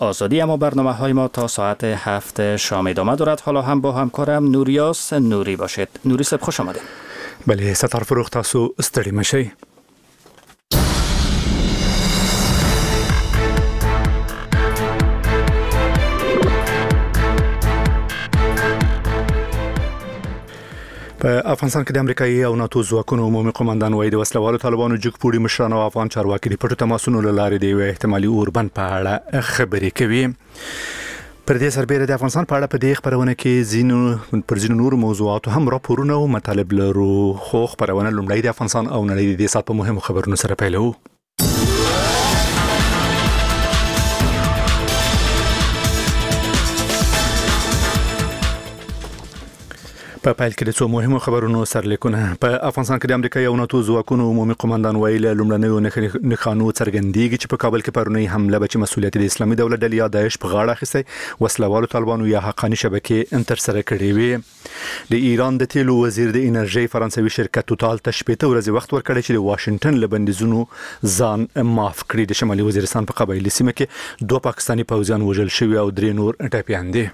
آزادی. اما برنامه های ما تا ساعت 7 شام ادامه دارد. حالا هم با همکارم نوریاس نوری باشید. نوری صاحب خوش آمده. بله ستار فروغ، تاسو ستړي مشئ. په افغانستان کې د امریکایي او ناتو ځواکونو عمومي قومندان وایي د وسلوالو طالبانو جګپوړي مشران او افغان چارواکي د پټو تماسونو له لارې د یو احتمالي اوربند په اړه خبرې کوي. پر دې سربېره د افغانستان په اړه په دې خبرونه کې ځینو نور موضوعاتو هم راپورونه او مطالب لرو، خو خبرونه لومړی د افغانستان او نړۍ د دې سات په مهمو خبرونو سره پیلوو. په پایل کې د څو مهمو خبرونو سرلیکونه. په افغانستان کې د امریکا او ناتو ځواکونو عمومي قومندان ویل لومړنیو نښانو څرګندېږي چې په کابل کې پرونی حمله به چې مسؤلیت د اسلامي دولت ډلې یا داعش په غاړه اخیستی وسلوالو طالبانو یا حقاني شبکې تر سره کړې وي. د ایران د تیلو وزیر د انرژي فرانسوي شرکت توتال ته 8 ورځې وخت ورکړی چې د واشنگټن له بندیزونو ځان معاف کړي. د شمالي وزیرستان په قبایلي سیمه کې 2 پاکستاني پوځیان وژل شوي او 3 نور ټپیان دي.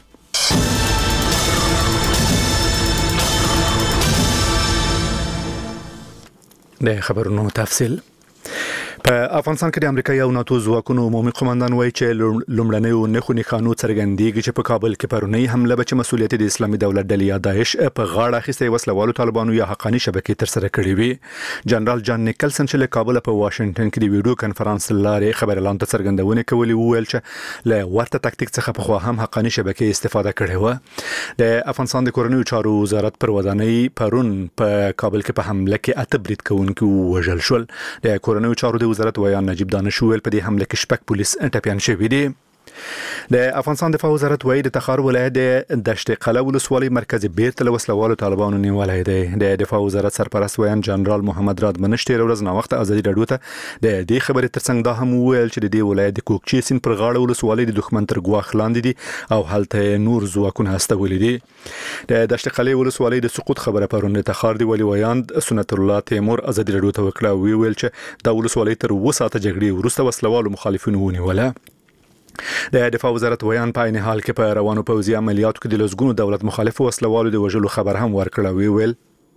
د خبرونو تفصیل. په افغانستان کې د امریکا او ناتو ځواکونو عمومي قومندان وایي چې لومړنیو نښانو څرګندېږي چې په کابل کې پرونی حمله به چې مسؤلیت د اسلامي دولت ډلې یا داعش په غاړه اخیستی وسلوالو طالبانو یا حقاني شبکې تر سره کړې وي. جنرال جان نیکلسن چې له کابل په واشنگټن کې د ویډیو کانفرنس لارې خبر اعلان ته څرګندونه کوي وویل چې له ورته تکتیک څخه په خوا هم حقاني شبکې استفاده کړې و. د افغانستان د کورنیو چارو وزارت پر ودانۍ پرون په کابل کې په حمله کې 8 برید کوونکي وژل شول. د کورنیو چارو د وزارت ویان نجیب دانش ویل په دې حمله کې 6 پولیس ټپیان شوي دي. د افغانستان دفاع وزارت وایي د تخار ولایت د دشت قلعه ولسوالۍ مرکز بیرته له وسلوالو طالبانو نیولای دی. د دفاع وزارت سرپرست ویان جنرال محمد راد منشت ورځ نه وخت ازادي راډیو ته د دې خبرې ترڅنګ دا هم ویل چې د دې ولایت د کوکچې سیند پر غاړه ولسوالۍ د دښمن تر ګواښ لاندې دي او هلته نور ځواکونه هستولي دي. د دشت قلعه ولسوالۍ د سقوط خبره پرون د تخار دی ولی ویان سنت الله تیمور ازادي راډیو ته وکړه او ویل چې د ولسوالۍ تر 2 ساعته جګړې وروسته وسلوالو مخالفینو ونیوله. د دفاع وزارت ویان په عین حال کې په روانو پوځي عملیاتو کې د لزګونو دولت مخالف وسلوالو د وژلو خبر هم ورکړی ویل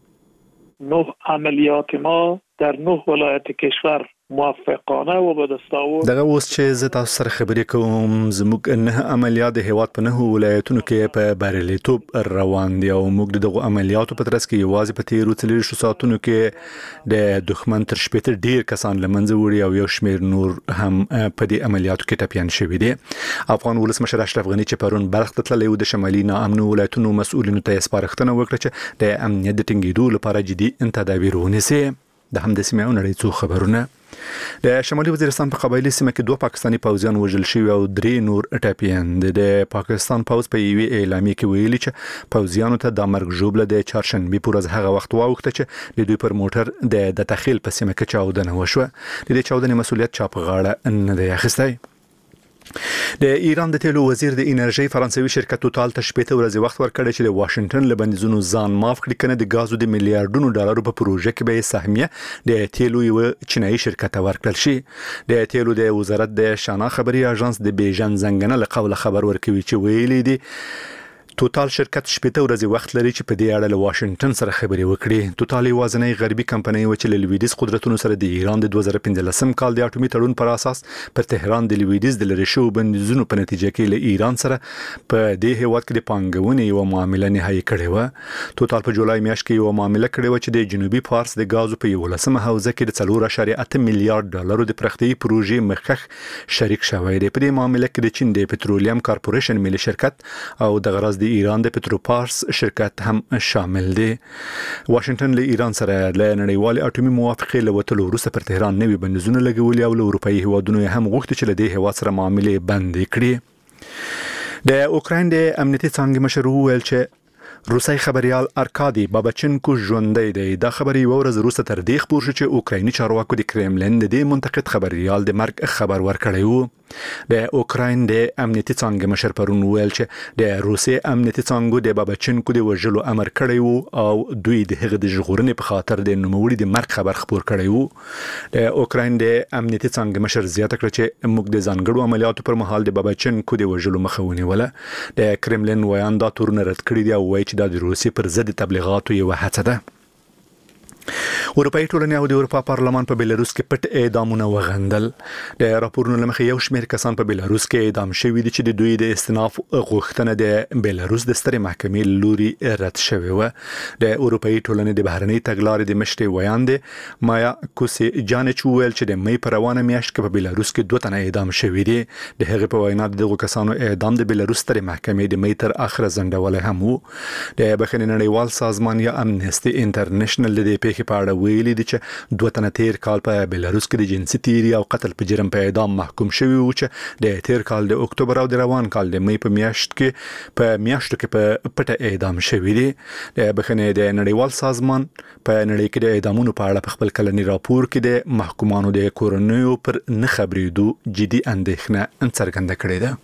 9 عملیات ما در 9 ولایت کشور موفقانه و به دست آورد. دغه اوس چې زه تاسو سره خبرې کوم زموږ 9 عملیات د هیواد په 9 ولایتونو کې په بریالیتوب روان دي او موږ دغه عملیاتو په ترڅ کې یوازې په تیرو 3 ساعتونو کې د دښمن تر 8 ډیر کسان لمنځه وړي او یو شمیر نور هم په دې عملیاتو کې ټپیان شوي دي. افغان ولسمشر اشرف غنی چې پرون بلخ ته تللی و د شمالي ناامن ولایتونو مسؤلینو ته سپارښتنه وکړه چې د امنیت د ټینګېدو لپاره جدي تدابیر ونیسي. د همدې سیمې او نړۍ څو خبرونه. د شمالي وزیرستان په قبایلي سیمه کې 2 پاکستاني پوځیان وژل شوي او 3 نور ټپیان دي. د پاکستان پوځ په یوې اعلامیه کې ویلي چې پوځیانو ته د مرګ ژوبله د چهارشنبه پر ورځ هغه وخت واوښته چې د دوی پر موټر د تخیل په سیمه کې چاودنه وشوه. د دې چاودنې مسؤلیت چا په غاړه نه دی اخیستی. د ایران د تیلو وزیر د انرژي فرانسوي شرکت توتال ته 8 ورځې وخت ورکړی چې د واشنگټن له بندیزونو ځان معاف کړي کنه د غازو د میلیارډونو ډالرو په پروژه کې به سهمیه د تیلو یو چینایي شرکت ورکړل شي. د تیلو د وزارت د شانا خبري اژانس د بیژن زنګنه له قوله خبر ورکوي چې ویلي دي توتال شرکت 8 ورځې وخت لري چې په دې اړه له واشنگټن سره خبرې وکړي. توتال یوازینی غربي کمپنۍ و چې له لویدیز قدرتونو سره د ایران د 2015 کال د اټومي تړون پر اساس پر تهران د لویدیز د لری شو بندیزونو په نتیجه کې له ایران سره په دې هیواد کې د پانګونې یو معامله نهایی کړې و. توتال په جولای میاشت کې یو معامله کړې و چې د جنوبي فارس د غازو په 11مه حوزه کې د 4.8 میلیارډ ډالرو د پرختي پروژې مخکخ شریک شوی دی. په دې معامله کې د چین د پټرولیم کارپوریشن ملي شرکت او د غرض د ایران د پټروپارس شرکت هم شامل دي. واشنگټن له ایران سره له نړیوال اټومي موافقه له وټلو وروسته پر تهران نوي بندیزونه لګولي او له اروپאי هیوادونو هم غوښتي چې له دې هیواد سره معاملې بند کړي. د اوکراین د امنیتي څانګې مشر وویل چې روسي خبريال ارکادي بابچنکو ژوندۍ دی. دا خبري ورځ وروسته تر دې خبر شو چې اوکرایني چارواکو د کرملین د منتقد خبريال د مرګ خبر ورکړی وو. د اوکراین د امنیتي څانګې مشر پرون ویل چې د روسي امنیتي څانګو د بابچنکو د وژلو امر کړی وو او دوی د هغه د ژغورنې په خاطر د نوموړي د مرګ خبر خپور کړی وو. د اوکراین د امنیتي څانګې مشر زیاته کړه چې موږ د ځانګړو عملیاتو پر مهال د بابچنکو د وژلو مخه ونیوله. د کرملین ویان دا تورونه رد کړي دي او وایي چې دا د روسي پر ضد تبلیغاتو یو هڅه ده. اروپایي ټولنې او د اروپا پارلمان په بیلاروس کې پټ اعدامونه وغندل. د راپورونو لمخې یو شمېر کسان په بیلاروس کې اعدام شوي دي چې د دوی د استئناف غوښتنه د بیلاروس د سترې محکمې لوري رد شوې و. د اروپایي ټولنې د بهرنۍ تګلارې د مشرې ویان دي مایا کوسیجانچ ویل چې د مې په روانه میاشت کې په بیلاروس کې 2 تنه اعدام شوي دي. د هغې په وینا دغه کسانو اعدام د بیلاروس سترې محکمې د مې تر اخره ځنډولی هم وو. د بخښنې نړیوال سازمان یا امنیستي انټرنیشنل د دې پیښې په اړه ویلي دي چې 2 تنه تیر کال په بیلاروس کې د جنسي تیری او قتل په جرم په اعدام محکوم شوي وو چې د تیر کال د اکتوبر او د روان کال د مې په میاشتو کې په پټه اعدام شوي دي. د بخښنې د نړیوال سازمان په نړۍ کې د اعدامونو په اړه په خپل کلنی راپور کې د محکومانو د کورنیو پر نه خبرېدو جدي اندېښنه څرګنده کړې ده.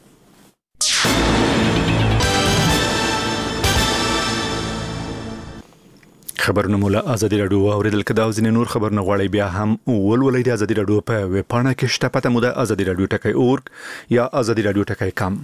خبرونه مولا ازادي رادیو اوریدل کدا او ځینې نور خبرونه غواړي بیا هم ولولئ د ازادي رادیو په ویب پاڼه کې شته پته مو د ازادي رادیو ټکی یا ازادي رادیو ټکی کام.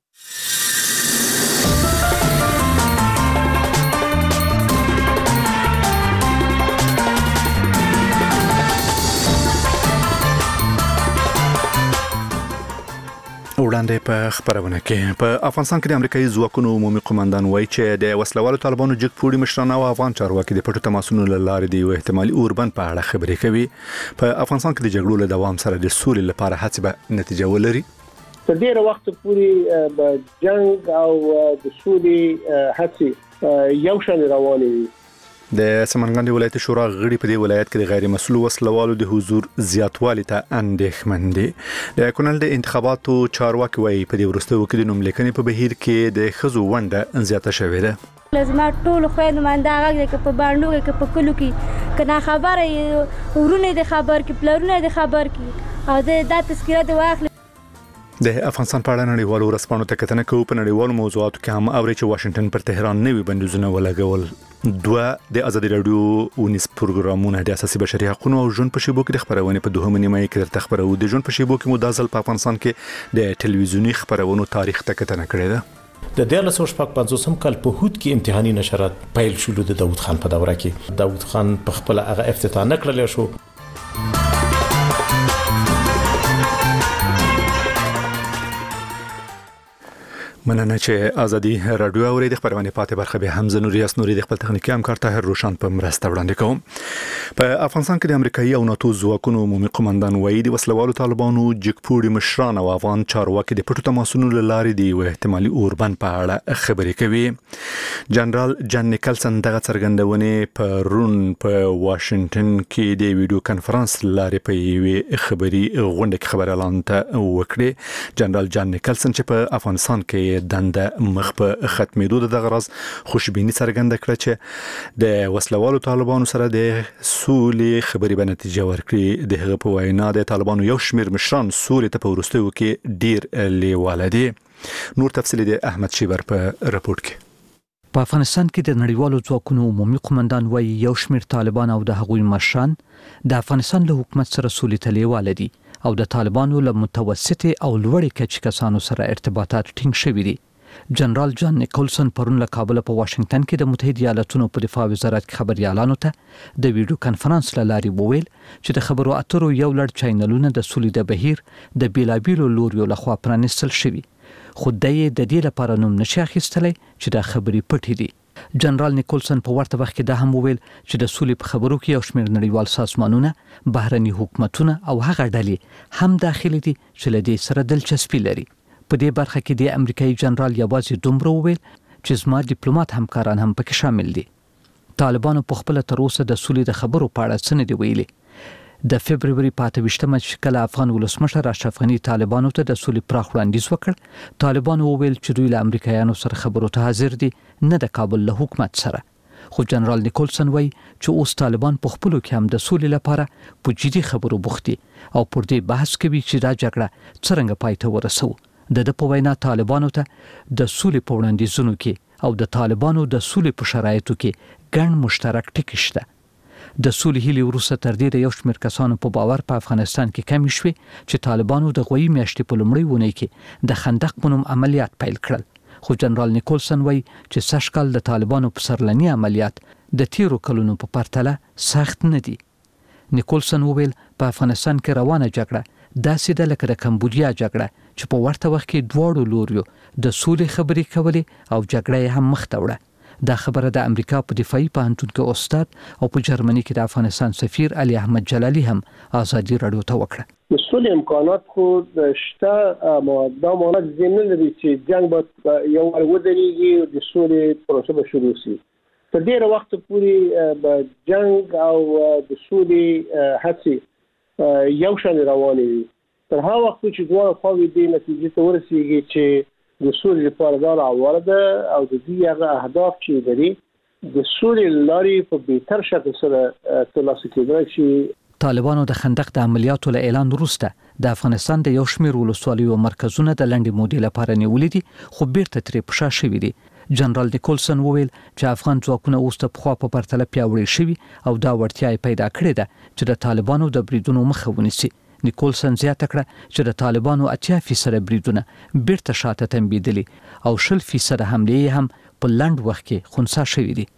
وړاندې په خبرونه کې په افغانستان کې د امریکایي ځواکونو عمومي قومندان وایي چې د وسلوالو طالبانو جګپوړي مشران او افغان چارواکي د پټو تماسونو له لارې د احتمالي اوربند په اړه خبرې کوي. په افغانستان کې د جګړو له دوام سره د سولې لپاره هڅې به نتیجه ولري. تر ډیره وخت پورې د جنگ او د سولې هڅې یو شان روانې وي. د سمنګان د ولایت شورا غړي په دې ولایت کې د غیر مسؤل وسلوالو د حضور زیاتوالي ته اندېښمن دي. د کونړ د انتخاباتو چارواکي وایي په دې وروستیو کې د نوملیکنې په بهیر کې د ښځو ونډه زیاته شوې ده. لازم ټول خويند منده هغه کې په باندې کې په کلو کې کنا خبره ورونه د خبر کې پلرونه د خبر کې او د تذکرات واخلي. د افغانستان په اړه نړیوالو ورځپاڼو ته کتنه کوو. په نړیوالو موضوعاتو کې هم اوري چې واشنگټن پر تهران نوي بندیزونه ولګول. 2 د ازادي رادیو ونیس پروګرامونه د اساسي بشري حقوقو او ژوند په شیبو کې د خبرونه په 2 نیمه کې درته خبرو. د ژوند په شیبو کې مدازل په افغانستان کې د ټلویزیونی خبرونو تاریخ ته کتنه کړې ده. د 1955 کال په هوت کې امتحاني نشرات پیل شول د داوود خان په دوره کې. داوود خان په خپل هغه افتتاح نکړل شو. مننه چې ازادي رادیو اوري د خبرونه پاتې برخه به حمزه نوریاس نوري د خپل تخنیکی همکار طاهر روشن په مرسته وړاندې کوم. په افغانستان کې د امریکایي او ناتو ځواکونو عمومي قومندان وایي د وسلوالو طالبانو جګپوړي مشران او افغان چارواکي د پټو تماسونو له لارې د احتمالي اوربند په اړه خبرې کوي. جنرال جان نیکلسن دغه څرګندونې په رون په واشنگټن کې د ویډیو کانفرنس لارې په یوې خبري غونډه کې خبر اعلان ته وکړي. جنرال جان نیکلسن چې په افغانستان کې دنده مخ په ختمېدو د غرض خوشبيني څرګنده کړه چې د وسلوالو طالبانو سره د سولې خبرې به نتیجه ورکړي. د هغه په وینا د طالبانو یو شمېر مشران سولې ته په وروستیو کې ډیر لیواله دي. نور تفصیل د احمد شیبر په رپورت کې. په افغانستان کې د نړیوالو ځواکونو عمومي قومندان وایي یو شمېر طالبان او د هغوی مشران د افغانستان له حکومت سره سولې ته لیواله دي او د طالبانو له متوسطي او لوړې کچې کسانو سره ارتباطات ټینګ شوي دي. جنرال جان نیکلسن پرون له کابل په واشنگټن کې د متحده ایالاتونو په دفاع وزارت کې خبريالانو ته د ویډیو کانفرنس له لارې وویل چې د خبرو اترو یو لړ چینلونه د سولې د بهیر د بیلابیلو لوریو لخوا پرانیستل شوي، خو د دې لپاره نوم نشي اخیستلی چې د خبرې پټې دي. جنرال نیکلسن په ورته وخت کې دا هم وویل چې د سولې په خبرو کې یو شمېر نړیوال سازمانونه، بهرني حکومتونه او هغه ډلې هم داخلي دي چې له دې سره دلچسپي لري. په دې برخه کې د امریکایي جنرال یوازې دومره وویل چې زما ډیپلوماټ همکاران هم پکې شامل دي. طالبانو په خپل تر اوسه د سولې د خبرو په اړه څه نه دی ویلي. د فبرवरी په 28مه چې کله افغان ولسمشر اشرف غني طالبانو ته د سولې پراخ وړاندیز وکړ، طالبانو وویل چې دوی له امریکایانو سره خبرو ته حاضر دي، نه د کابل له حکومت سره. خو جنرال نیکولسن وایي چې اوس طالبان په خپلو کې هم د سولې لپاره په جدي خبرو بوخت دي او پر دې بحث کوي چې دا جګړه څرنګه پای ته ورسو. د په وینا طالبانو ته د سولې په وړاندیزونو کې او د طالبانو د سولې په شرایطو کې ګڼ مشترک ټکي شته. د سولې هیلې وروسته تر دې د یو شمېر کسانو په باور په افغانستان کې کم شوي چې طالبانو د غوي میاشتې په لومړۍ اونۍ کې د خندق په نوم عملیات پیل کړل. خو جنرال نیکولسن وایي چې سږکال د طالبانو پسرلني عملیات د تیرو کلونو په پرتله سخت نه دي. نیکولسن وویل په افغانستان کې روانه جګړه داسې ده لکه د کمبودیا جګړه چې په ورته وخت کې دواړو لوریو د سولې خبرې کولې او جګړه هم مخ ته وړه. دا خبره د امریکا په دفاعي پوهنتون کې استاد او په جرمني کې د افغانستان سفیر علي احمد جلالي هم ازادي رادیو ته وکړه. مسؤل امکانات خود شته دا مونږ زمين لري چې جنگ به یو ودرېږي او د سولې پروسه به شروع شي. تر ډیره وخت پورې به جنگ او د سولې هڅې یو شان روانې وي. تر هغه وخت چې دوه خواوې دې نتیجې ته ورسیږي چې د سولې لپاره دا راوړل ده او د دې هغه اهداف چې لري د سولې لاري په بهتر شکل سره ترلاسه کېدای شي. طالبانو د خندق د عملیاتو له اعلان وروسته د افغانستان د یو شمېر ولسوالیو مرکزونه د لنډې مودې لپاره نیولې دي خو بیرته ترې په شا شوي دي. جنرال نیکولسن وویل چې افغان ځواکونه اوس د پخوا په پرتله پیاوړي شوي او دا وړتیا یې پیدا کړې ده چې د طالبانو د بریدونو مخه ونیسي. نیکولسن زیاته کړه چې د طالبانو 80% بریدونه بیرته شاته تنبیدلي او 60% حملې هم په لنډ وخت کې خنثی شوي دي.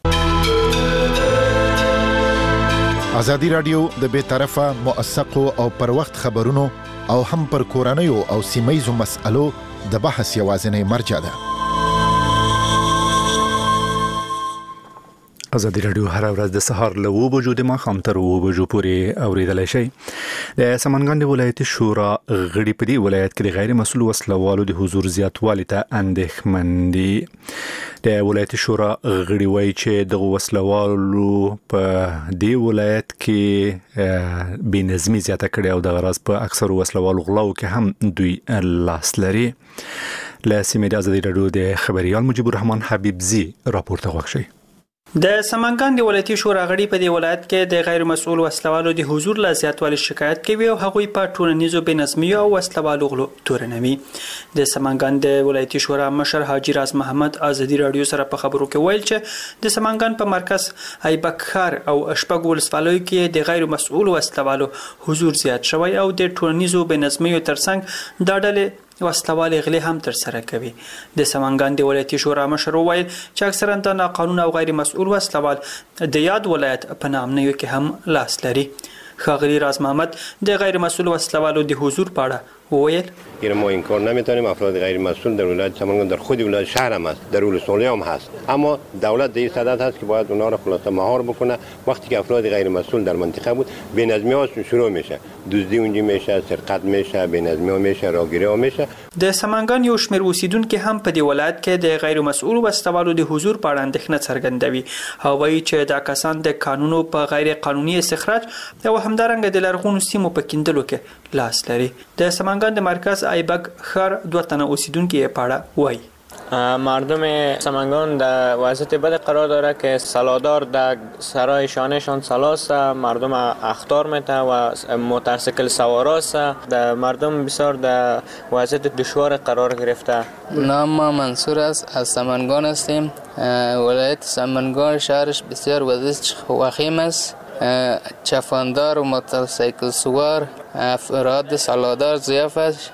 ازادي رادیو د بې طرفه موثقو او پر وخت خبرونو او هم پر کورنیو او سیمایزو مسألو د بحث یوازینی مرجع ده. ازادي رادیو هر ورځ د سهار له 9 بجو د ماښام تر 9 بجو پورې اوریدلای شي. د سمنګان د ولایتي شورا غړي په دې ولایت کې د غیر مسؤل وسلوالو د حضور زیاتوالي ته اندېښمن دي. د ولایتي شورا غړي وایي چې د وسلوالو په دې ولایت کې بېنظمي زیاته کړې او د غرض په اکثر وسلوالو غلاو کې هم دوی لاس لري. له سیمې د ازادي رادیو د خبريال مجيب الرحمن حبيبزي راپورته غوښتي. د سمنګان د ولایتي شورا غړي په دې ولایت کې د غیر مسؤل وسلوالو د حضور لا زیاتوالي شکایت کوي او هغوی په ټولنیزو بېنظمۍ او وسلوالو غلو تورنوي. د سمنګان د ولایتي شورا مشر حاجی راز محمد ازادي رادیو سره په خبرو کې ویل چې د سمنګان په مرکز ایبک خار او شپږ ولسوالیو کې د غیر مسؤل وسلوالو حضور زیات شوی او د ټولنیزو بېنظمۍ ترڅنګ دا ډلې وسلوالي غلي هم تر سره کوي. د سمنګان د ولایتي شورا مشر ویل چې اکثرا د ناقانونه او غیر مسؤل وسلوال د یاد ولایت په نامنیو کې هم لاس لري. ښاغلي راز محمد د غیر مسؤل وسلوالو د حضور په اړه ویل ما این کار نمیتونیم. افراد غیر مسئول در ولایت سمنگان در خود ولایت شهر هم هست، در ولسوالی هم هست، اما دولت در این صدد هست که باید اونها را خلاصه مهار بکنه. وقتی که افراد غیر مسئول در منطقه بود بی‌نظمی ها شروع میشه، دزدی اونجا میشه، سرقت میشه، بی‌نظمی ها میشه، راگیری ها میشه. د سمنګان یو شمېر اوسیدونکو هم په دې ولایت کې د غیر مسؤل وسلوالو د حضور په اړه اندېښنه څرګندوي او وایي چې دا کسان د قانونو په غیر قانوني استخراج او همدارنګه د لرغونو سیمو په کیندلو کې لاس لري. د سمنګان د مرکز ایبک خر 2 تنه اوسیدونکو یې په اړه وایي مردم سمنگان در وضعیت بد قرار داره که سلادار در سرای شانهشان سلاست، مردم اخطار میته و موتورسیکل سواراست، در مردم بسیار در وضعیت دشوار قرار گرفته. نام ما منصور است، از سمنگان هستیم. ولایت سمنگان شهرش بسیار وضعیت وخیم است. چفاندار و موتورسیکل سوار افراد سلادار ضعیف است.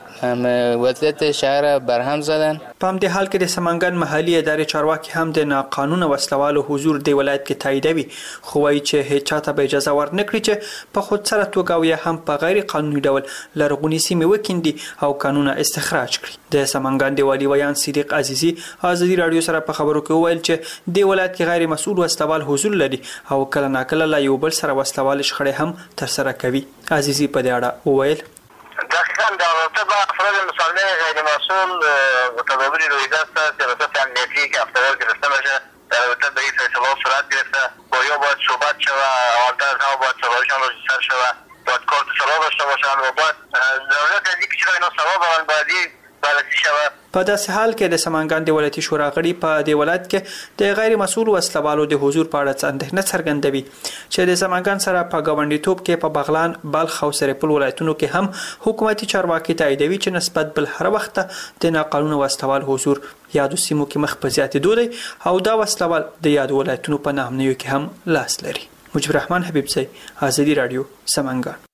وضعیت شهر برهم زدن. په همدې حال کې د سمنګان محلي ادارې چارواکي هم د ناقانونه وسلوالو حضور د ولایت کې تاییدوي، خو وایي چې هیڅ چاته به اجازه ورنکړي چې په خود سره توګه او یا هم په غیر قانوني ډول لرغونې سیمې وکیندي او قانونه استخراج کړي. د سمنګان د والي ویان صدیق عزیزي ازادي رادیو سره په خبرو کې وویل چې د ولایت کې غیر مسؤل وسلوال حضور لري او کله ناکله لا یو بل سره وسلوال شخړې هم تر سره کوي. عزیزي په دې اړه وویل دقیقاً در رابطه با افراد مسلمان غیر مسئول تدابیر رویده است. سیاست امنیتی که افراد گرفته میشه در رابطه به این فیصله صورت گرفته. با یا باید صحبت شود، اولتر از همه باید سوالشان رجیستر شود، باید کارت سوال داشته باشند و باید ضرورت از اینکه چرا اینا سوال دارن باید شوه. په داسې حال کې د سمنګان د ولایتي شورا غړي په دې ولایت کې د غیر مسؤل وسلوالو د حضور په اړه اندېښنه څرګندوي چې د سمنګان سره په ګاونډیتوب کې په بغلان، بلخ او سرپل ولایتونو کې هم حکومتي چارواکي تاییدوي چې نسبت بل هر وخت د ناقانونه وسلوال حضور یادو سیمو کې مخ په زیاتېدو دی او دا وسلوال د یادو ولایتونو په نامنیو کې هم لاس لري. مجيب الرحمن حبیبزی، آزادي رادیو، سمنګان.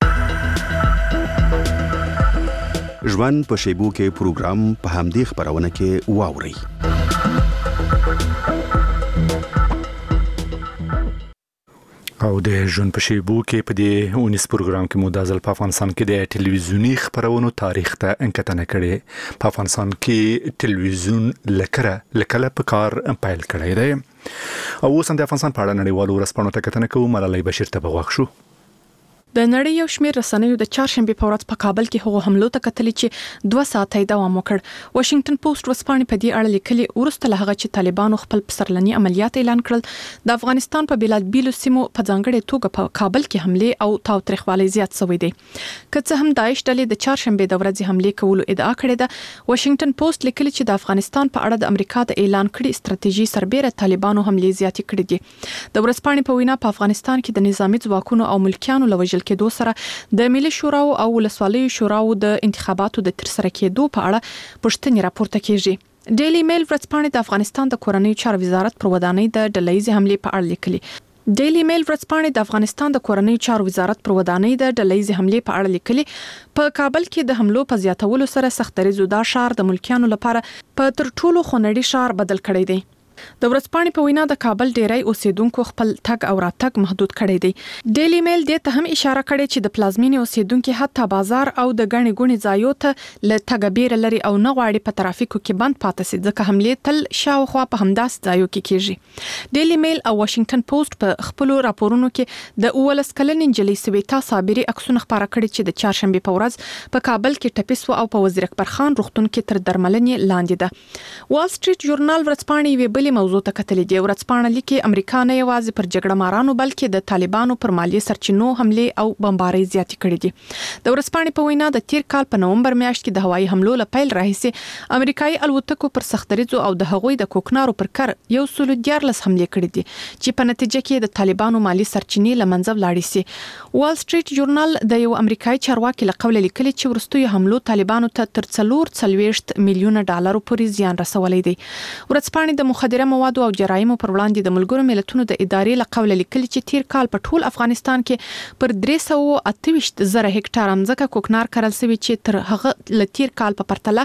ژوند په شیبو کې پروګرام په همدې خبرونه کې واوري. او د ژوند په شیبو کې په دې اونیس پروګرام کې مدازل په افغانستان کې د ټلویزیونی خبرونو تاریخ ته انکتنه کړي. په افغانستان کې ټلویزیون لکه په کار پایل کړی دی. او اوس هم د افغانستان په اړه نړیوالو ورځپاڼو ته کتنه کوو. ملالۍ بشیر ته بغوښ شو. د نړۍ یو شمېر رسنیو د چهارشنبه په ورځ په کابل کې هغو حملو ته کتل چې 2 ساعته دوام وکړ. واشنگټن پوسټ ورځپاڼې په دې اړه لیکلي ورسته له هغه چې طالبانو خپل پسرلني عملیات اعلان کړل، د افغانستان په بیلابیلو سیمو په ځانګړې توګه په کابل کې حمله او تاوتریخوالی زیات شوی دی. که څه هم داعش ډلې د چهارشنبه د ورځې حمله کولو ادعا کړې ده، واشنگټن پوسټ لیکلي چې د افغانستان په اړه د امریکا د اعلان کړي ستراتیژي سربېره طالبانو حمله زیاتې کړې دي. د ورځپاڼې په وینا په افغانستان کې د نظامی ځواکونو او ملکیانو لوجل کېدو سره د ملي شوراو او ولسوالیو شوراو د انتخاباتو د ترسره کېدو په اړه پوښتنې راپورته کیږي. ډیلی میل ورځپاڼې د افغانستان د کورنیو چارو وزارت پر ودانۍ د ډلهییزې حملې په اړه لیکلي. ډیلی میل ورځپاڼې د افغانستان د کورنیو چارو وزارت پر ودانۍ د ډلهییزې حملې په اړه لیکلي. په کابل کې د حملو په زیاتولو سره سخت دریځو دا ښار د ملکیانو لپاره په تر ټولو خونړي ښار بدل کړی دی. د ورځپاڼې په وینا د کابل ډیری اوسیدونکو خپل تګ او راتګ محدود کړی دی. ډیلی میل دې ته هم اشاره کړې چې د پلازمینې اوسیدونکو حتی بازار او د غني ګونی ځایو ته ل تګبیر لري او نه غواړي په ترافیکو کې بند پاتې شي ځکه حمله تل شاوخوا په همداس ځایو کې کیږي. ډیلی میل او واشنگټن پوسټ په خپل راپورونو کې د 19 کلنې نجلۍ سویتا صابری عکسونه خبره کړي چې د چهارشنبه په ورځ په کابل کې ټپیس او په وزیر اکبر خان روغتون کې تر درملنې لاندې ده. وال سټریټ ژورنال ورځپاڼې وی بلې موضوع ته کتلې دی. ورځپاڼه لیکي امریکا نه یوازې پر جګړه مارانو بلکې د طالبانو پر مالی سرچینو حمله او بمبارۍ زیاتې کړې دي. د ورځپاڼې په وینا د تیر کال په نومبر میاشت کې د هوایي حملو لپیل راهیسې امریکایي الوتکو پر سختریزو او د هغوی د کوکنارو پر کر 114 حمله کړې دي چې په نتیجه کې د طالبانو مالی سرچینې لمنځه ولاړې سي. وال سټریټ ژورنال د یو امریکایي چارواکي لقول لیکلي چې ورستوي حملو طالبانو ته تر 440 میلیونه ډالر پورې زیان رسولی دی. ورځپاڼې د مخدره موادو او جرایمو پر وړاندې د ملګرو ملتونو د ادارې لقول لیکلي چې تیر کال په ټول افغانستان کې پر 328,000 هکټار ځمکه کوکنار کرل شوی چې تر هغه لتیر کال په پرتله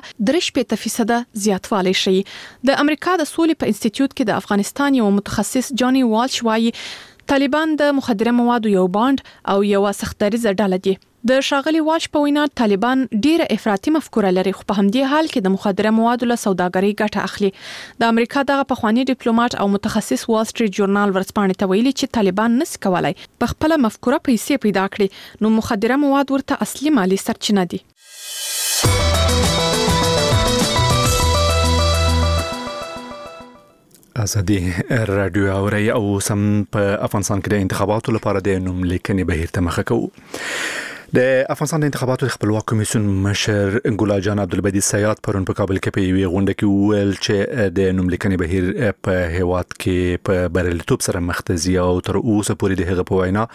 3% زیاتوالی شي. د امریکا د سولې په انسټیټیوټ کې د افغانستان یو متخصص جانی والش وايي طالبان د مخدره موادو یو باند او یو سختدریزه ډله دي. د شاغلي واش په وینا طالبان ډیره افراطي مفکوره لري خو په همدې حال کې د مخدره موادو له سوداګرۍ ګټه اخلي. د امریکا دغه پخوانی ډیپلوماټ او متخصص وال سټریټ ژورنال ورځپاڼې ته ویلي چې طالبان نس کولای په خپل مفکوره پیسې پیدا کړي نو مخدره مواد ورته اصلي مالی سرچینه دي. آزادي رادیو اوري او سم په افغانستان کې د انتخاباتو لپاره د نوم لیکنې بهیر ته مخه کوو. د افغانستان د انتخاباتو خپلواک کمیسیون مشر ګلا جان عبدالبدی سیاد پرون په کابل کې په یوې غونډه کې وویل چې د نوم لیکنې بهیر په هیواد کې په بریالیتوب سره مخ ته ځي او تر اوسه پورې د هغه په وینا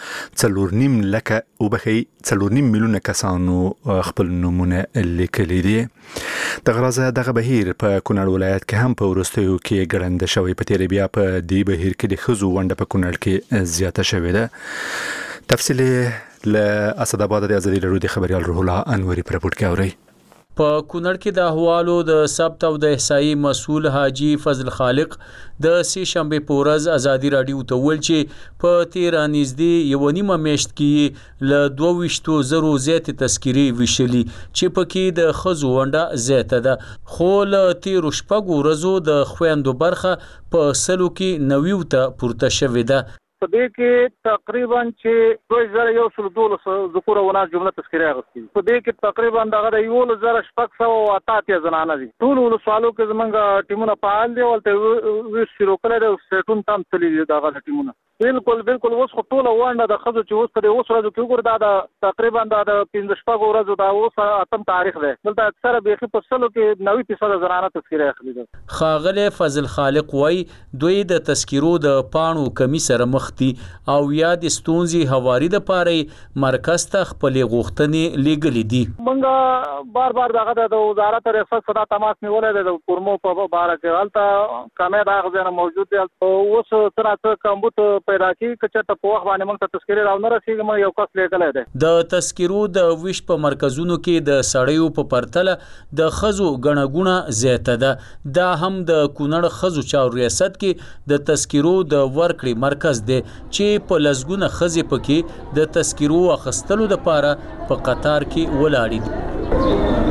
4.5 میلیونه کسانو خپل نومونه لیکلي دي. دغه بهیر په کونړ ولایت کې هم په ورستیو کې ګړنده شوی. په تیر بیا په دې بهیر کې د خزو ونده په کونړ کې زیاته شوې ده. تفصیل له اسداباد د ازادي رادیو د خبريال روح الله انوري پر رپورت کې اوري. په کونړ کې د احوالو د ثبت او د احصایي مسؤل حاجی فضل خالق د سې شنبه په ورځ ازادي رادیو ته ویل چې په تیر نږدې یو نیمه میاشت کې له 22,000 زیات تذکری وشلي چې پکې د خزو ونده زیاته ده خو له تیر شپږ ورځو د خويندو برخه په سلو کې 90 ته پورته شوې ده. په دې کې تقریبا چې 2112 ذکور او اناث جمله تذکره اغستې. په دې کې تقریبا دغه 1688 زنانه دي. ټول ولسوالو کې زمونږ ټیمونه فعال دي او ته ویش شروع کړل او سټون تام تللی دغه ټیمونه. بالکل اوس خو ټوله ونډه د ښځو چې اوس په اوس ورځو کې وګورو دا د تقریبا د 15 ورځو دا اوس اتم تاریخ دی دلته اکثره بیخي په سلو کې 90% زنانه تذکیره اخلي دي. ښاغلی فضل خالق وای دوی د تذکیرو د پاڼو کمی سره مخ دي او یا د ستونزې هواري د پاره مرکز ته خپلې غوښتنې لیږلې دي. موږ بار دغه د وزارت ریاست صدا تماس نیولې ده د فورمو په باره کې هلته کمې دا غوښتنه موجود دي. اوس څه کمبود پیدا کی کچته په وخت باندې موږ ته تذکیره راو رسیدي موږ یو کس لیکلای دی. د تذکیرو د ویش په مرکزونو کې د سړیو په پرتله د خزو غنغونه زیاته ده. دا هم د کونړ خزو چاو ریاست کې د تذکیرو د ورکړې مرکز دی چې په لزګونه خزي پکې د تذکیرو اخستلو د پاره په قطار کې ولاړې دي.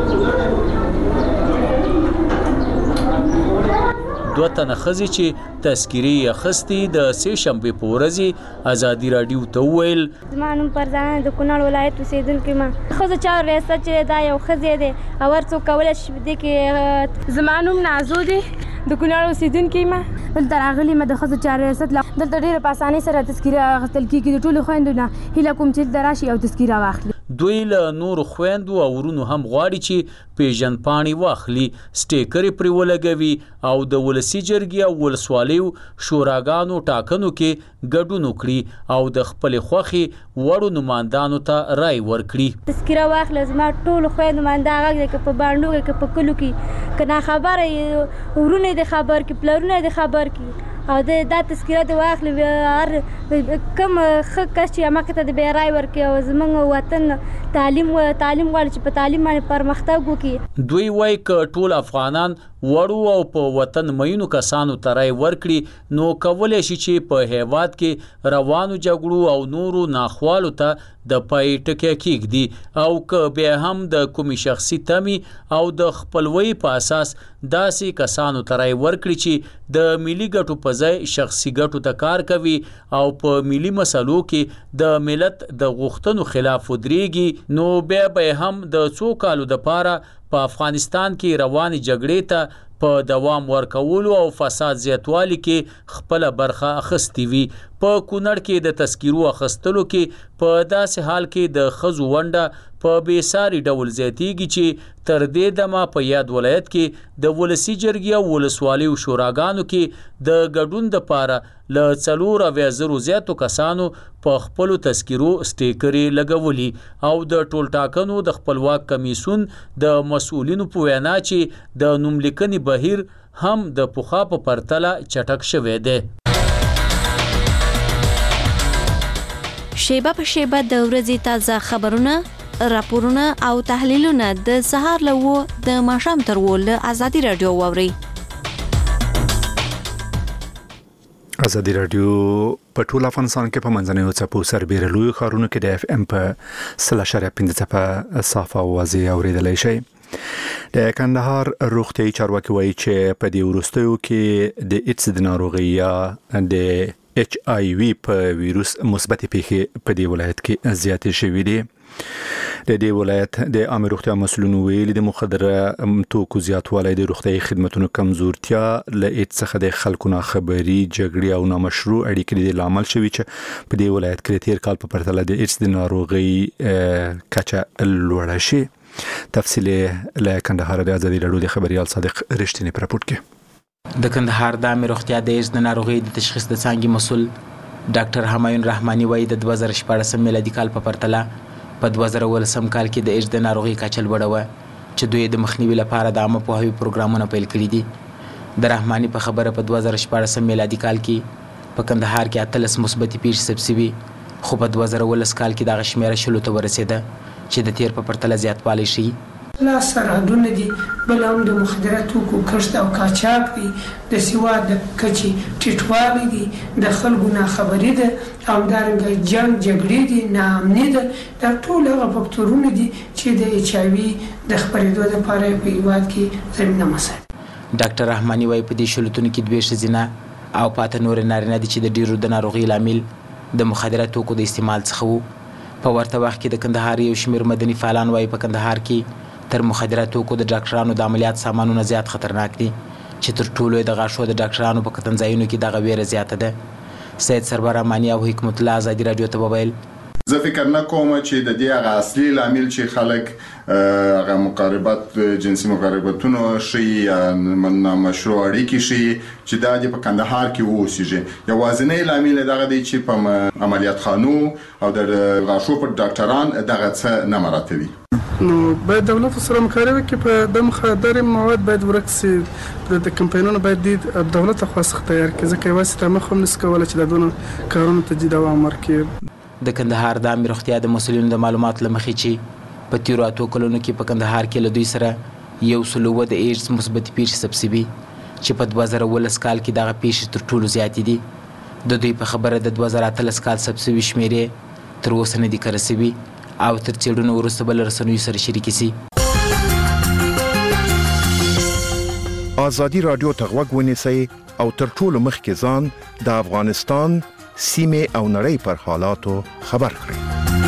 دوه تنه خزي چې تذکیري اخستي د سې شنبې په ورځ ازادي رادیو ته ویل زمانم پرځان د کونړ ولایت اوسیدونکو ما خزه چا ریاست چې دا یو خزي دی او ورڅو کول شي د کې زمانم نازو دی د کونړ اوسیدونکو ما دلته راغلي ما د خزه چا ریاست دلته ډیره په اسانۍ سره تذکیره اخستل کیږي د ټولو خويندو نه هله کوم چې دراشي او تذکیره واخلي. دوی له نور خويندو او ورونو هم غواړي چې پیژن پاڼي واخلي سټیکر پرې ولګوي او د ولسی جرګي او ولسوالیو شوراګانو ټاکنو کې ګډون وکړي او د خپل خوخي وړو نمائندانو ته رائے ورکړي. تذکیره واخله زما ټول خويندو ماندا غږ کې په باندو کې په کلو کې کنا خبره ورونه د خبر کې پلرونه د خبر کې او دا تذکیره د واخلي هر کم خکه چې اماکه ته د بیرای ورکي او زمونږ وطن تعلیم غواړي چې په تعلیم باندې پرمختګ وکړي. دوی وایي ک ټول افغانان وړو او په وطن مینو کسانو ترای ورکړي نو کولای شي چې په هیواد کې روانو جګړو او نورو ناخوالو ته د پای ټکی کېږدي او ک بیا هم د کومي شخصي تمی او د خپلوي په اساس داسې کسانو ترای ورکړي چې د ملي ګټو په ځای شخصي ګټو ته کار کوي او په ملي مسلو کې د ملت د غوښتنو خلاف ودرېږي نو بیا به هم د څو کالو د پاره په افغانستان کې رواني جګړې ته په دوام ورکولو او فساد زیاتوالي کې خپل برخه اخستې وي. په کونړ کې د تذکیرو اخستلو کې په داسې حال کې د خزو ونډه په بیساري ډول زیاتېږي چې تر دې دمه په یاد ولایت کې د ولسی جرګي او ولسوالیو شوراګانو کې د ګډون د پاره ل 4,000 زیاتو کسانو په خپل تذکیرو سټیکرې لګولي او د ټول ټاکنو د خپلواک کمیسون د مسؤلینو په وینا چې د نوملیکنې بهیر هم د پوخا په پرتله چټک شوی دی. شیبه په شیبه د ورځې تازه خبرونه راپورونه او تحلیلونه د سهار له د ماښام تر ول ازادي رادیو واوري. ازادي رادیو په ټول افغانستان کې په منځنیو څپو سربېره لوی ښارونو کې د اف ام په 0.15 څپه صافه اوازې اوریدلای شي. د کندهار روغتیايي چارواکي وایي چې په دې وروستیو کې د ایډز د ناروغۍ یا د HIV په ویروس مثبت پیښې په دې ولایت کې زیاتې شوې دي. د دې ولایت د عامه روغتیا مسؤلینو ویلي د مخدره توکو زیاتوالی د روغتیايي خدماتو کمزورتیا له ایډز څخه د خلکو ناخبري جګړې او نامشروع اړیکې د لامل شوي چې په دې ولایت کې تیر کال په پرتله د ایډز د ناروغۍ کچه لوړه شي. تفصیل له کندهار د ازادي رادیو د خبريال صادق رښتینی پر راپورټ کې. د کندهار د عامه روغتیا د ایډز د ناروغۍ د تشخیص د څانګې مسؤل ډاکټر همایون رحماني وایي د 2014 میلادي کال په پرتله په 2019 کال کې د ایډز د ناروغۍ کچه لوړه وه چې دوی د مخنیوي لپاره د عامه پوهاوي پروګرامونه پیل کړي دي. د رحماني په خبره په 2014 میلادي کال کې په کندهار کې 13 مثبتې پیښې ثبت شوي خو په 2019 کال کې دغه شمیره 10 ته ورسېده چې د تیر په پرتله زیاتوالی شي. لا سرحدونه دي بل هم د مخدره توکو کښت او قاچاق دي د سواد د کچې ټیټوالی دي د خلکو ناخبري ده همدارنګه جنګ جګړې دي ناامني ده دا ټول هغه فکتورونه دي چې د HIV د خپرېدو لپاره په هېواد کې زمینه مساعد. ډاکټر رحماني وایي په دې شلتونو کې 2 ښځینه او پاته نور نارینه دي چې د ډیرو د ناروغۍ لامل د مخدره توکو د استعمال څخه وو. په ورته وخت کې د کندهار یو شمېر مدني فعالان وایي په کندهار کې تر مخدره توکو د ډاکټرانو د عملیات سامانونه زیات خطرناک دي چې تر ټولو د غاښو د ډاکټرانو په کتنځایونو کې دغه ویره زیاته ده. سید سرور رحماني او حکمت الله ازادي رادیو ته وویل زه فکر نه کوم چې د دې هغه اصلي لامل چې خلک هغه مقاربت جنسي مقاربتونو شي مشروع اړیکې شي چې دا د کندهار کې اوسېږي یوازینی لامل دغه دی چې په عملیات خانو او د غاښو پر ډاکټران دغه څه نه مراتبي نو باید دولت سره مقاربه کې په د مخدر مواد باید ورک سي د کمپاینونو باید د دولت خو څخه تیار کړي ځکه واسطه ته مخ هم نس کوله چې د دونه کارونو ته دوام ورکړي د کندهار د امیر روغتیا د مسولینو د معلومات لمخې چې په تیرو اتو کلونو کې په کندهار کې له دوی سره 100 د ایډز مثبت پیښې ثبت شوي چې په 2019 کال کې دغه پیښې تر ټولو زیاتې دي د دوی په خبره د 2013 کال ثبت شوي شمیرې تر اوسه نه دي کره شوي او تر څېړنو وروسته بل رسنیو سره شریکې شي. ازادي رادیو ته غوږ ونیسئ او تر ټولو مخکې ځان د افغانستان سیمه او نړۍ پر حالاتو خبر کړئ.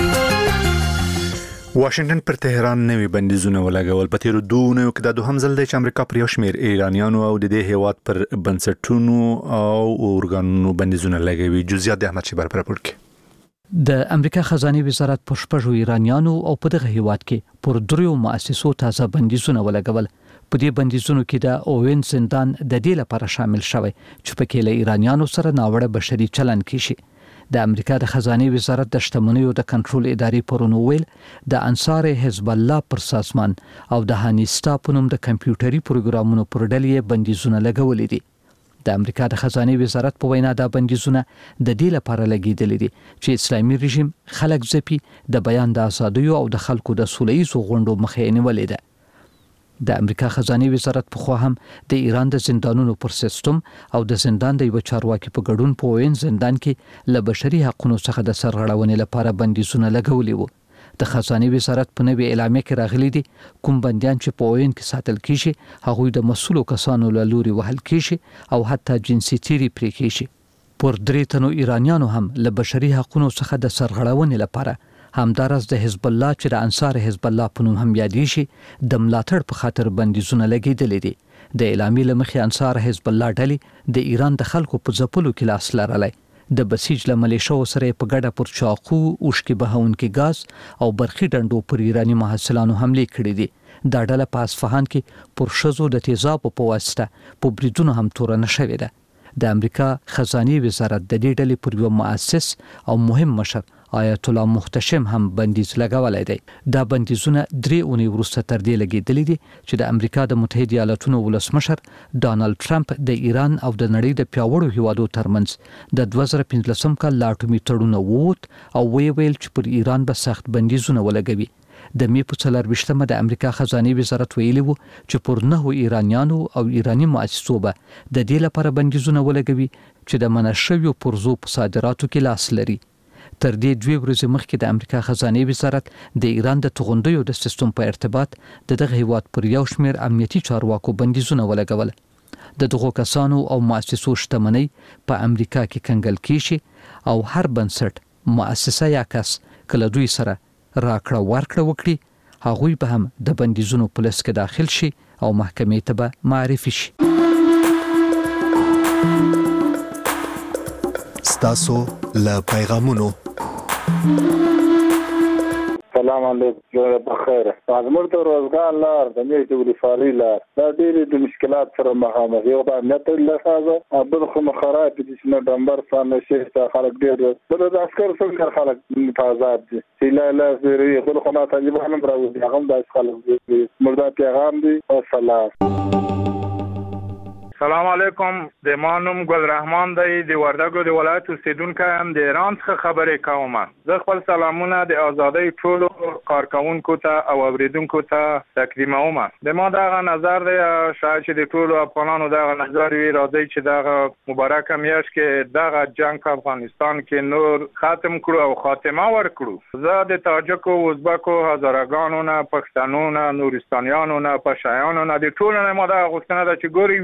واشنگټن پر تهران نوي بندیزونه ولګول. په تیرو 2 اونیو کې د دوهم ځل د امریکا پر یو شمېر ایرانیانو او د دې هیواد پر بنسټونو او اورګانونو بندیزونه لګوي. جزئیات د احمد شیبر پر راپور کې. د امریکا خزانه وزارت په شپږو ایرانیانو او په دغه هیواد کې پر دریو مؤسسو تازه بندیزونه ولګول. په دې بندیزونو کې د اوین زندان د دې لپاره شامل شوی چې په کې له ایرانیانو سره ناوړه بشري چلند کیشي. د امریکا د خزانه وزارت د شتمنیو د کنټرول ادارې پرونو ویل د انصار حزب الله پر سازمان او د هانیستا په نوم د کمپیوټري پروګرامونو پر ډلې بندیزونه لګولې دي. د امریکا د خزانه وزارت په وینا دا بندیزونه د دې لپاره لګیدل دي چې اسلامي رژیم خلک ځپي، د بیان د ازادۍ او د خلکو د سولهییزو غونډو مخه نیولې ده. د امریکا خزانه وزارت په خوا هم د ایران د زندانونو پر سیستم او د زندان د یو چارواکي په ګډون په وین زندان کې له بشري حقوقو څخه د سرغړونې لپاره بندیزونه لګولي وو. د خزانه وزارت په نوې اعلامیه کې راغلي دي کوم بندیان چې په وین کې ساتل کیږي هغوی د مسؤلو کسانو له لوري وهل کیږي او حتی جنسي تیری پرې کیږي. پر 3 تنو ایرانیانو هم له بشري حقوقو څخه د سرغړونې لپاره همدارس د حزب الله چې د انصار حزب الله په نوم هم یادېږي د ملاتړ په خاطر بندیزونه لګیدل دي. د اعلامیې لمخې انصار حزب الله ډلې د ایران د خلکو په ځپلو کې لاس لرلی. د بسیج له ملیشو سره په ګډه پر چاقو اوښکې بهونکي غاز او برخي ډنډو پر ایرانی محصلانو حمله کړې دي. دا ډله په اصفهان کې پر شزو د تیزابو په واسطه په بریدونو هم تورنه شوې ده. د امریکا خزانه وزارت د دې ډلې پر یو مؤسس او مهم مشر آیت الله محتشم هم بندیز لګولای دی. دا بندیزونه 3 اونۍ وروسته تر دې لګیدلې دي چې د امریکا د متحده ایالاتونو ولسمشر ډانلډ ټرمپ د ایران او د نړۍ د پیاوړو هیوادو ترمنځ د 2015 کال لاټومي تړون ووت او ویل چې پر ایران به سخت بندیزونه ولګوي. د می په 24مه د امریکا خزانه وزارت ویلي وو چې پر 9 ایرانیانو او ایرانی مؤسسو به د دې لپاره بندیزونه ولګوي چې د منشوي پرزو په صادراتو کې لاس لري. تر دې 2 ورځې مخکې د امریکا خزانه وزارت د ایران د توغندیو د سیستم په ارتباط د دغه هیواد پر یو شمېر امنیتي چارواکو بندیزونه ولګول. د دغو کسانو او مؤسسو شتمنۍ په امریکا کې کنګل کیږي او هر بنسټ مؤسسه یا کس کله دوی سره راکړه ورکړه وکړي هغوی به هم د بندیزونو په لست کې داخل شي او محکمې ته به معرفي شي. ستاسو له پیغامونو سلام علیکم بخیر. زموږ د روزګار لار د میشت ولسوالۍ لار دا ډېرې د مشکلات سره مخامخ یو د امنیت لحاظه بل خو خراب دي چې نه ډمبر سره شي خلک ډېر بل د عسكر څنګه خلک متازات دي چې لا زری بل خو ما طالبان هم راوځي هغه د خلک دي مردا پیغام دي. السلام سلام علیکم. د مانوم ګل رحمان دی د وردګو د ولایت اوسیدونکو هم د ایران څخه خبرې کوم. زه خپل سلامونه د ازادۍ ټولو کارکونکو ته او اوریدونکو ته تقدیموم. د ما دغه نظر دی شاید چې د ټولو افغانانو دغه نظر وي راځي چې دغه مبارکه میاشت کې دغه جنگ په افغانستان کې نور ختم کړو او خاتمه ورکړو. زه د تاجکو، ازبکو، هزارګانو نه، پښتنو نه، نورستانیانو نه، پشایانو نه د ټولو نه ما دغه غوښتنه ده چې ګوري ویښ شي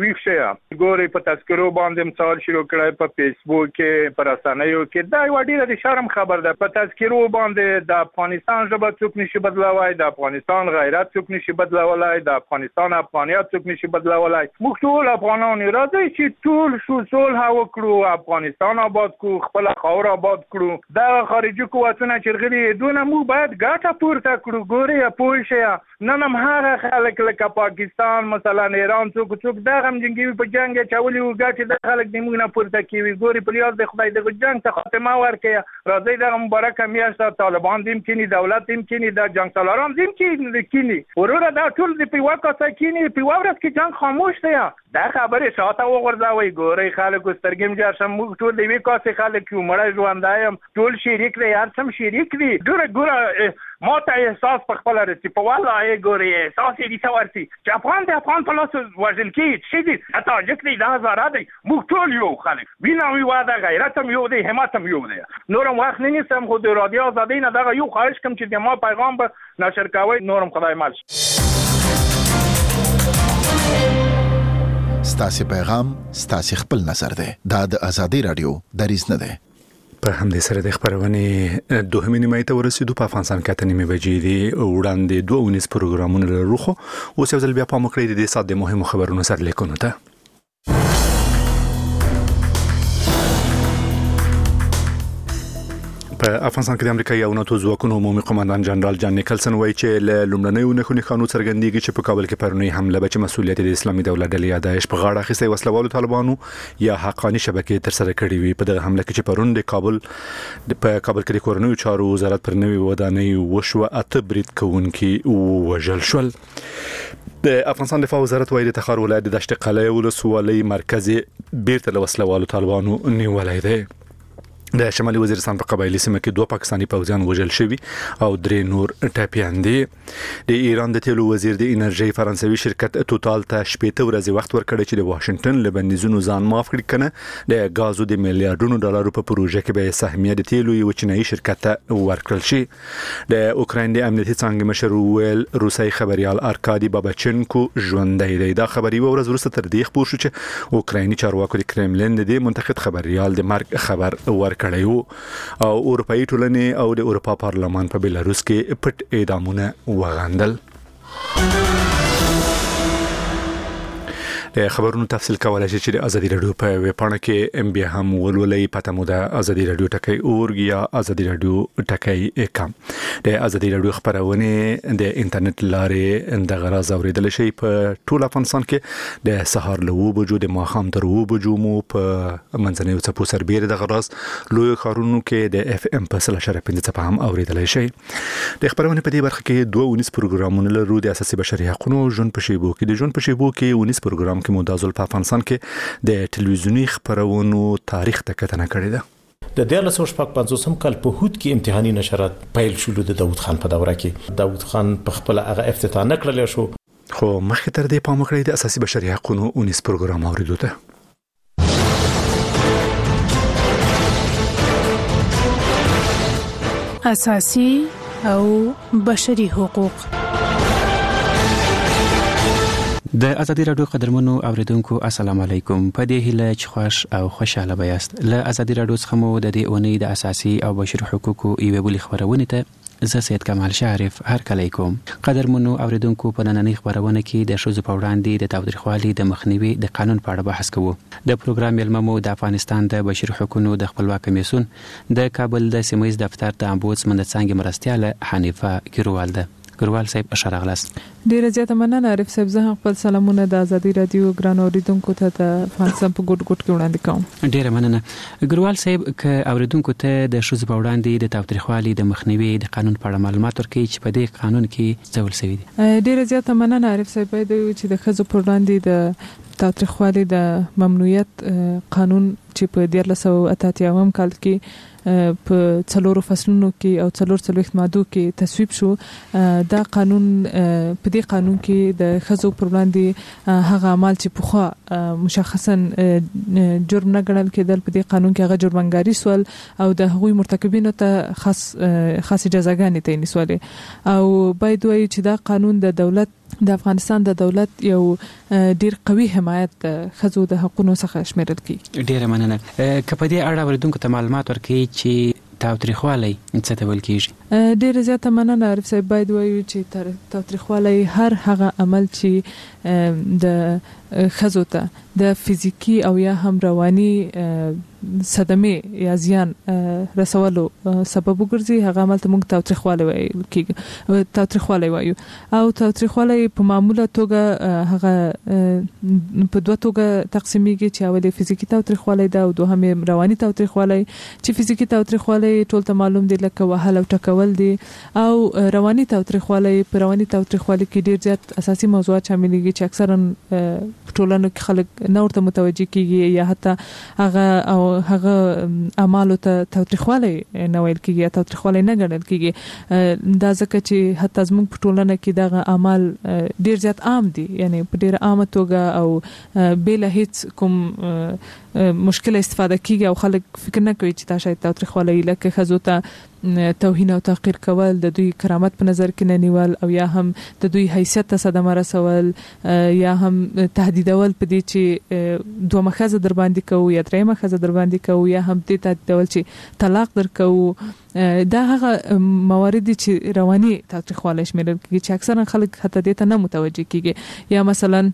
ده ګوري په تذکرو باندې مثال شروع کړی په فیسبوک کې په رسنیو کې دا یو ډیره د شرم خبر ده په تذکرو باندې د افغانستان ژبه څوک نشي بدلوای د افغانستان غیرت څوک نشي بدلولای د افغانستان افغانیت څوک نشي بدلولای موږ ټول افغانان راځي چې ټول شو صلح وکړو افغانستان آباد کو خپل خاور آباد کړو دا خارجي قوتونه چې غلي دونه موږ باید ګټه پورته کړو ګوري پوه شي نن هم هغه خلک لکه پاکستان مثلا ایران څوک دا هم جنگي په جنگ چولي او ګټه د خلک د موږ نه پورته کوي ګوري په لیاز د خدای د جنگ ته خاتمه ورکړي راځي د مبارکه میاشت طالبان دیم کینی دولت دیم کینی د جنگ سالاران دیم کینی ورور دا ټول د پیوا کاسه کینی پیوا ورځ کې جنگ خاموش دی دا خبره شاته وغورځوي ګوري خلک سترګم جاشم موږ ټول دی کاسه خلک یو مړ ژوندایم ټول شریک دی هر څم شریک دی ګوره ما ته احساس په خپل رسي په والله ګوري احساس دې څورتي چې افغان په لاس وژل کې شي دي اته جکړې د هزار دی موږ ټول یو خلک وینا وی واده غیرت هم یو دی همت هم یو دی نورم وخت نه نیسم خو د رادیو آزادۍ نه دغه یو خواهش کوم چې د ما پیغام به نشر کوي نورم خدای مال ستاسو پیغام ستاسو خپل نظر دی دا د آزادۍ رادیو دریز نه دی په همدې سره د خبرونه دوه نیمه ته ورسېدو په افغانستان کې ته نیمه بجې دی وړاندې 2 پروګرامونه لرو خو اوس یو ځل بیا په مخکړې د سات د مهمو خبرونو سره لیکونه ته په افغانستان کې د امریکا یو ناتو ځواکونو عمومي قومندان جنرال جان نیکلسن وایي چې له لومړنیو نښو څرګندېږي چې په کابل کې پرونی حمله به چې مسؤلیت د اسلامي دولت ډلې داعش په غاړه اخیستی وسلوالو طالبانو یا حقاني شبکې تر سره کړې وي په دغه حمله کې چې پرون د کابل کې د کورنیو چارو وزارت پر نوې ودانۍ وشوه 8 برید کوونکي وژل شول د افغانستان دفاع وزارت وایي د تخار ولایت د دشت قلعه ولسوالۍ مرکز بیرته له وسلوالو طالبانو نیولای دی د شمالي وزیرستان په قبایلی سیمه کې 2 پاکستانی پوځیان وژل شوي او 3 نور ټاپیان دي د ایران د تیلو وزیر د انرژي فرانسوي شرکت توتال ته 8 ورځې وخت ورکړی چې د واشنگټن له بندیزونو ځان معاف کړي کنه د غازو د میلیارډونو ډالرو په پروژه کې به سهمیه د تیلو یو چینایي شرکت ته ورکړل شي د اوکراین د امنیتي څنګه مشر ویل روسي خبريال ارکادي باباچنکو ژوندۍ دی دا خبري ورځ وروسته تر دې خبر شو چې اوکرایني چارواکو د کرملین د منتخب خبريال د مرګ خبر ورکړی او اروپאי ټولنې او د اروپا پارلمان په بلاروس کې پټ اعدامونه وغندل د خبرونو تفصیل کولای شي چې د ازادي رادیو په ویب پاڼه کې ام بي هم ولولې پته مو د ازادي رادیو ټکی اورګ یا ازادي رادیو ټکی کم د ازادي رادیو خبرونه د انټرنیټ لارې د غراز اوریدل شي په ټول افغانستان کې د سهار له وبجو د ماخام تر وبجو مو په منځنۍ چپو سربېره د غراز لوی خارونو کې د اف ام په 3.5 په هم اوریدل شي د خبرونه په دې برخه کې 2 پروګرامونه لرو د اساسي بشري حقوقو ژوند په شیبو کې د ژوند په شیبو کې 19 پروګرام کې مدازل په افغانستان کې د ټلویزیونی خبرونو تاریخ ته کتنه کړې ده د 1950 کال په هوت کې امتحاني نشرات پیل شول د داوود خان په دوره کې داوود خان په خپل هغه افتتاح نکړل شو خو مخکې تر دې په مخکړې د اساسي بشري حقوقو 19 پروګرام اوریدو ته اساسي او بشري حقوق د ازادي رادیو قدرمنو اوریدونکو السلام علیکم په دې هیله چې خوش او خوشاله بیاست له ازادي رادیو څخه مو د دې اونۍ د اساسي او بشري حقوقو یو بل خبرونه ته زه سید کمال شریف هر کلیکم قدرمنو اوریدونکو په نننۍ خبرونه کې د شوز په وړاندې د تاوتریخوالي د مخنیوي د قانون په اړه بحث کوو د پروګرام ملممو د افغانستان د بشري حقوقو د خپلواک کمیسیون د کابل د سیمایي دفتر د امبودسمن د څنګه مرستياله حنیفه ګروال ده ګروال صاحب اشاره غلاس ډیره زیاته مننه عارف صاحب زه خپل سلامونه د ازادي رادیو ګران اوریدونکو ته د افغانستان په ګډ کې وړاندې کوم ډیره مننه ګروال صاحب ک اوریدونکو ته د شوز په وړاندې د تاوتریخوالي د مخنیوي د قانون په اړه معلومات ورکړي چې په دې قانون کې څه ول شوی دي ډیره زیاته مننه عارف صاحب چې د خزو په وړاندې د تاوتریخوالي د ممنوعیت قانون چې په 1988 کال کې په څلورو فصلونو کې او څلور مادو کې تصویب شو. دا قانون په دې قانون کې د ښځو پر وړاندې هغه اعمال چې پخوا مشخصا جرم نه ګڼل کېدل په دې قانون کې هغه جرمنګاري سول او د هغوی مرتکبینو ته خاص جزاګانې تعین سول. او باید وایي چې دا قانون د دولت د افغانستان د دولت یو ډیر قوي حمایت د ښځو د حقوقو څخه شمیرل کیږي. ډیره مننه. که په دې اړه اوریدونکو ته معلومات ورکړي چې تاوتریخوالی څه ته ویل کیږي؟ ډیره زیاته مننه عارف صاحب. باید وایو چې تاوتریخوالی هر هغه عمل چې د ښځو ته د فزیکی او یا هم رواني صدمه یا زیان رسولو سبب وګرځي هغه عمل ته موږ تاوتریخوالی وایو کیږي. تاوتریخوالی وایو او تاوتریخوالی په معموله توګه هغه په دوه توګه تقسیمیږي چې اول فزیکی تاوتریخوالی ده او دوهم رواني تاوتریخوالی. چې فزیکی تاوتریخوالی ټول ته معلوم دی لکه وهل او ټکول دي او رواني تاوتریخوالی په رواني تاوتریخوالی کې ډیر زیات اساسي موضوعات شاملېږي چې اکثرا ټولنو کې خلک نه ورته متوجه کیږي یا حتی هغه اعمالو ته تاوتریخوالی نه ویل کیږي یا تاوتریخوالی نه ګڼل کیږي. دا ځکه چې حتی زموږ په ټولنه کې دغه اعمال ډیر زیات عام دي یعنی په ډیر عامه توګه او بلا هیڅ کوم مشکل استفاده کیږي او خلک فکر نه کوي چې دا شاید تاوتریخوالی لکه ښځو ته توهین او تحقیر کول د دوی کرامت په نظر کې نه نیول او یا هم د دوی حیثیت ته صدمه رسول یا هم تهدیدول په دې چې دوه مخزه در باندې کوو یا درې مخزه در باندې کوو یا هم دې تهدیدول چې طلاق درکوو. دا هغه موارد چې رواني تاوتریخوالی شمیرل کیږي چې اکثرا خلک حتی دې ته نه متوجه کیږي. یا مثلا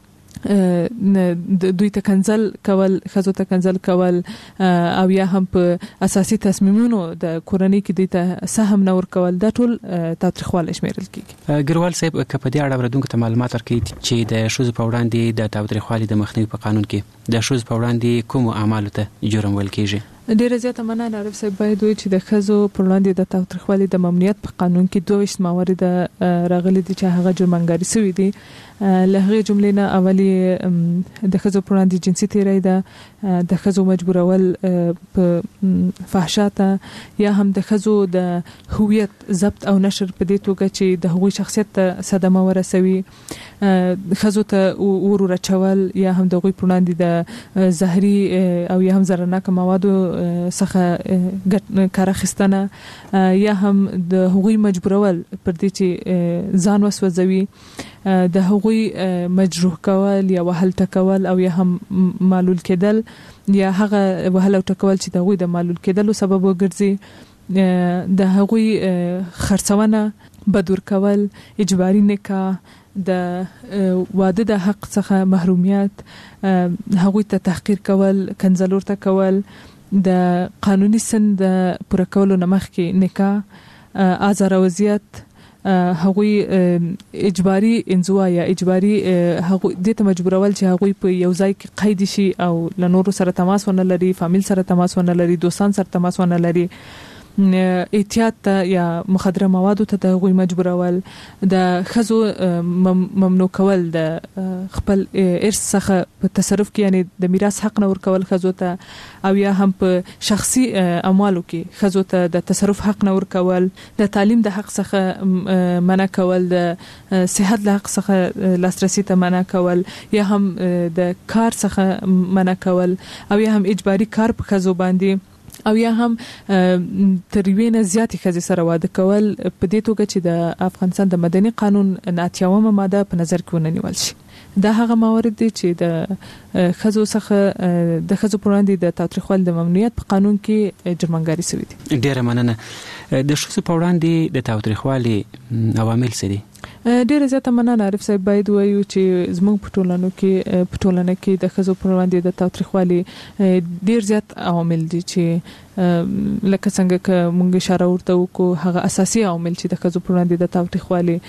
دوی ته کنځل کول ښځو ته کنځل کول او یا هم په اساسي تصمیمونو د کورنۍ کې دوی ته سهم نه ورکول دا ټول تاوتریخوالی شمیرل کیږي. ګروال صاحب که په دې اړه اوریدونکو ته معلومات ورکړي چې د ښځو په وړاندې د تاوتریخوالي د مخنیوي په قانون کې د ښځو په وړاندې کوم اعمالو ته جرم ویل کیږي؟ ډیره زیاته مننه عارف صاحب. باید وایي چې د ښځو پر وړاندې د تاوتریخوالي د ممنوعیت په قانون کې 22 موارد راغلي دي چې هغه جرمنګاري شوي دي. له هغې جملې نه اولي د ښځو پر وړاندې جنسي تیری ده، د ښځو مجبورول په فحشا ته، یا هم د ښځو د هویت ضبط او نشر په دې توګه چې د هغوی شخصیت ته صدمه ورسوي، ښځو ته اور ورچول، یا هم د هغوی پر وړاندې د زهري او یا هم ضررناک موادو څخه کار اخیستنه، یا هم د هغوی مجبورول پر دې چې ځان وسوځوي، د هغوی مجروح کول یا وهل ټکول او یا هم معلول کېدل، یا هغه وهل او ټکول چې د هغوی د معلول کېدلو سبب وګرځي، د هغوی خرڅونه، بدور کول، اجباري نکاح، د واده د حق څخه محرومیت، هغوی ته تحقیر کول، کنځل ورته کول، د قانوني سن د پوره کولو نه مخکې نکاح، آزار وضعیت، هغوی اجباري انزوا یا اجباري هغوی د ته مجبورول چې هغوی په یو ځای کې قید شي او له نورو سره تماس ونه لري، فامیل سره تماس ونه لري، دوستان سره تماس ونه لري، احتیاط ته یا مخدره موادو ته د هغوی مجبورول، د ښځو ممنوع کول د خپل ارث څخه په تصرف کې، یعنی د میراث حق نه ورکول ښځو ته، او یا هم په شخصي اموالو کې ښځو ته د تصرف حق نه ورکول، د تعلیم د حق څخه منع کول، د صحت له حق څخه لاسرسي ته منع کول، یا هم د کار څخه منع کول، او یا هم اجباري کار په ښځو باندې، او یا هم تر یوې نه زیاتې ښځې سره واده کول په دې توګه چې د افغانستان د مدني قانون 89 ماده په نظر کې ونه نیول شي. دا هغه موارد دي چې د ښځو څخه د ښځو پر وړاندې د تاوتریخوالي د ممنوعیت په قانون کې جرمنګاري شوي دي. ډیره مننه. د ښځو په وړاندې د تاوتریخوالي عوامل څه دي؟ ډیره زیاته مننه عارف صاحب. باید وایو چې زموږ په ټولنه کې د ښځو پر وړاندې د تاوتریخوالي ډیر زیات عوامل دي چې لکه څنګه که مونږ اشاره ورته وکړو، هغه اساسي عوامل چې د ښځو پر وړاندې د تاوتریخوالي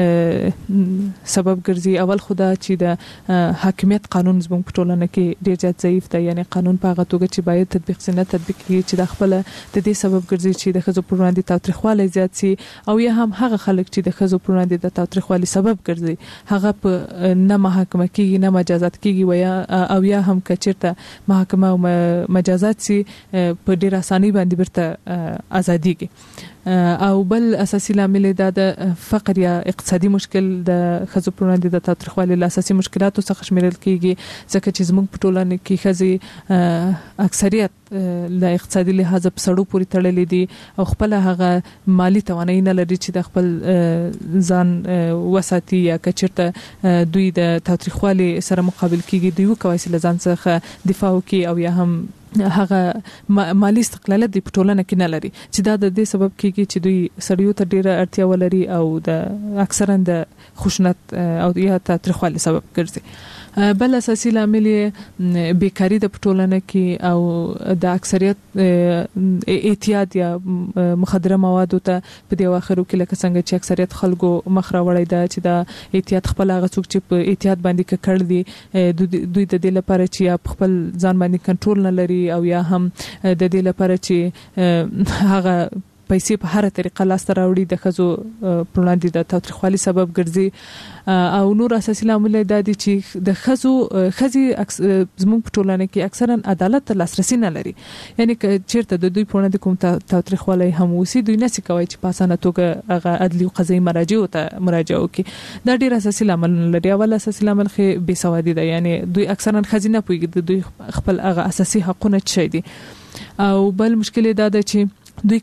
سبب ګرځي. اول خو دا چې د حاکمیت قانون زموږ په ټولنه کې ډیر زیات ضعیف دی، یعنی قانون په هغه توګه چې باید تطبیق شي نه تطبیق کیږي، چې د خپل د دې سبب ګرځي چې د ښځو پر وړاندې تاوتریخوالی زیات سي او یا هم هغه خلک چې د ښځو پر وړاندې د تاوتریخوالي سبب ګرځي هغه په نه محاکمه کیږي نه مجازات کیږي او یا هم کچرته محاکمه او مجازات سي په ډیر اساني باندې برته ازادي کې او بل اساسي لامل د فقر یا اقتصادي مشکل د ښځو پر وړاندې د تاوتریخوالي له اساسي مشکلاتو څخه شمیرل کیږي ځکه چې زموږ په ټولنه کې ښځې اکثریت له اقتصادي لحاظ په سړو پورې تړلې دي او خپل هغه مالی توانایي نه لري چې د خپل ځان وساتي یا کچرته دوی د تاوتریخوالي سره مقابل کیږي دوی کوي چې ځان څخه دفاع وکړي او یا هم هغه مالی استقلالیت د ټولنه کې نه لري چې دا د دې سبب کیږي چې دوی سړیو ته ډیره اړتیا ولري او د اکثرا د خشونت او یا تاوتریخوالي سبب ګرځي بل اساسي لامل بیکاری د ټولنه کې او د اکثریت اعتیاد یا مخدره موادو ته په دی واخرو کې لکه څنګه چې اکثریت خلکو مخ راوړی دا چې د اعتیاد خپل هغه څوک چې په اعتیاد باندې کړل دي دوی د دې لپاره چې خپل ځان باندې کنټرول نه لري او یا هم د دې لپاره چې هغه پیسې په هر طریقه لاس ته راوړي د ښځو پر وړاندې د تاوتریخوالي سبب ګرځي او نور اساسي لامل دا دي چې د ښځې زموږ په ټولنه کې اکثرا عدالت ته لاسرسي نه لري یعنی چیرته د دوی په وړاندې کوم تاوتریخوالي هم وسی دوی نشي کوي چې په اسانه توګه هغه عدلي او قضایي مراجعو ته مراجعه وکړي دا ډیر اساسي لامل لري اول اساسي لامل خې بې سوادي ده یعنی دوی اکثرا ښځې نه پوهیږي دوی خپل هغه اساسي حقونه چي دي او بل مشکل دا ده چې دوی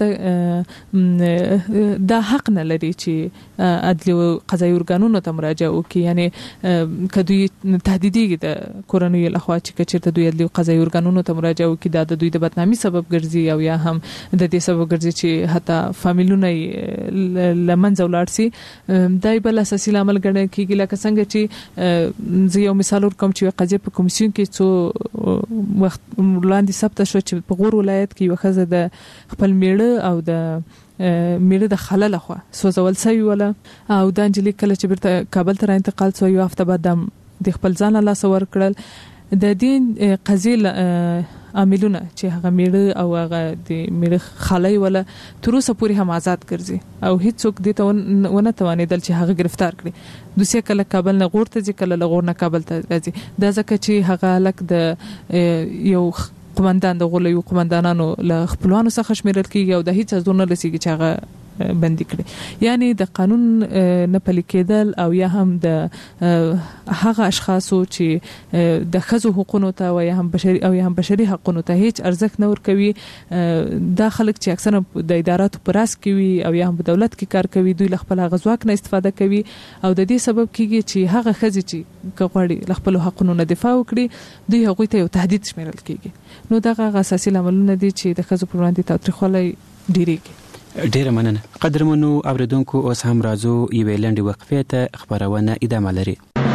کچیرته دا حق نه لري چې عدلي او قضایي ارګانونو ته مراجعه وکړي یعنی کدوې تهدیدېږي د کورنۍ لخوا چې کچیرته دوی عدلي او قضایي ارګانونو ته مراجعه وکړي دا د دوی د بدنامي سبب ګرځي او یا هم د دې سبب ګرځي چې حتی فامیلونه لمنځه ولاړ سي دای بل اساسي لامل ګڼل کېږي لکه څنګه چې زه یو مثال ورکوم چې قضیه په کمیسیون کې څو وخت وړاندې ثبت شو چې په غور ولایت کې یو ښځه د خپل میړه او د میړه د خلل خو سوزول سوي ولا او د انجلی کله چې برته کابل ته انتقال شو یو هفته بعد د خپل ځان له سور کړل د دین قضیه عاملونه چې هغه میړه او هغه د میړه خلای ولا تر اوسه پورې هم آزاد ګرځي او هیڅوک دې ته ونه توانیدل چې هغه گرفتار کړي دوسیه کله کابل نه غور ته ځي کله لغور نه کابل ته راځي دا ځکه چې هغه لک د یو قومندان د غولې قومندانانو له خپلوانو څخه شمیرل کیږي او د هیڅ ځونه لسیږي چې هغه بندي کړي یعنی د قانون نه پلي کېدل او یا هم د هغه اشخاصو چې د ښځو حقوقو ته او یا هم بشري حقوقو ته هیڅ ارزښت نه ورکوي دا خلک چې اکثره د اداراتو پر راس کوي او یا هم په دولت کې کار کوي دوی خپل غزواک نه استفاده کوي او د دې سبب کیږي چې هغه ښځې چې غواړي خپل حقوقو نه دفاع وکړي دوی هغه ته یو تهدید شمیرل کیږي نو دغه اساسي لاملونه دي چې د ښځو پر وړاندې تاوتریخوالی ډیریږي ډیره مننه قدرمنو اوریدونکو اوس هم راځو یو لنډ وقفه ته خبرونه ادامه لري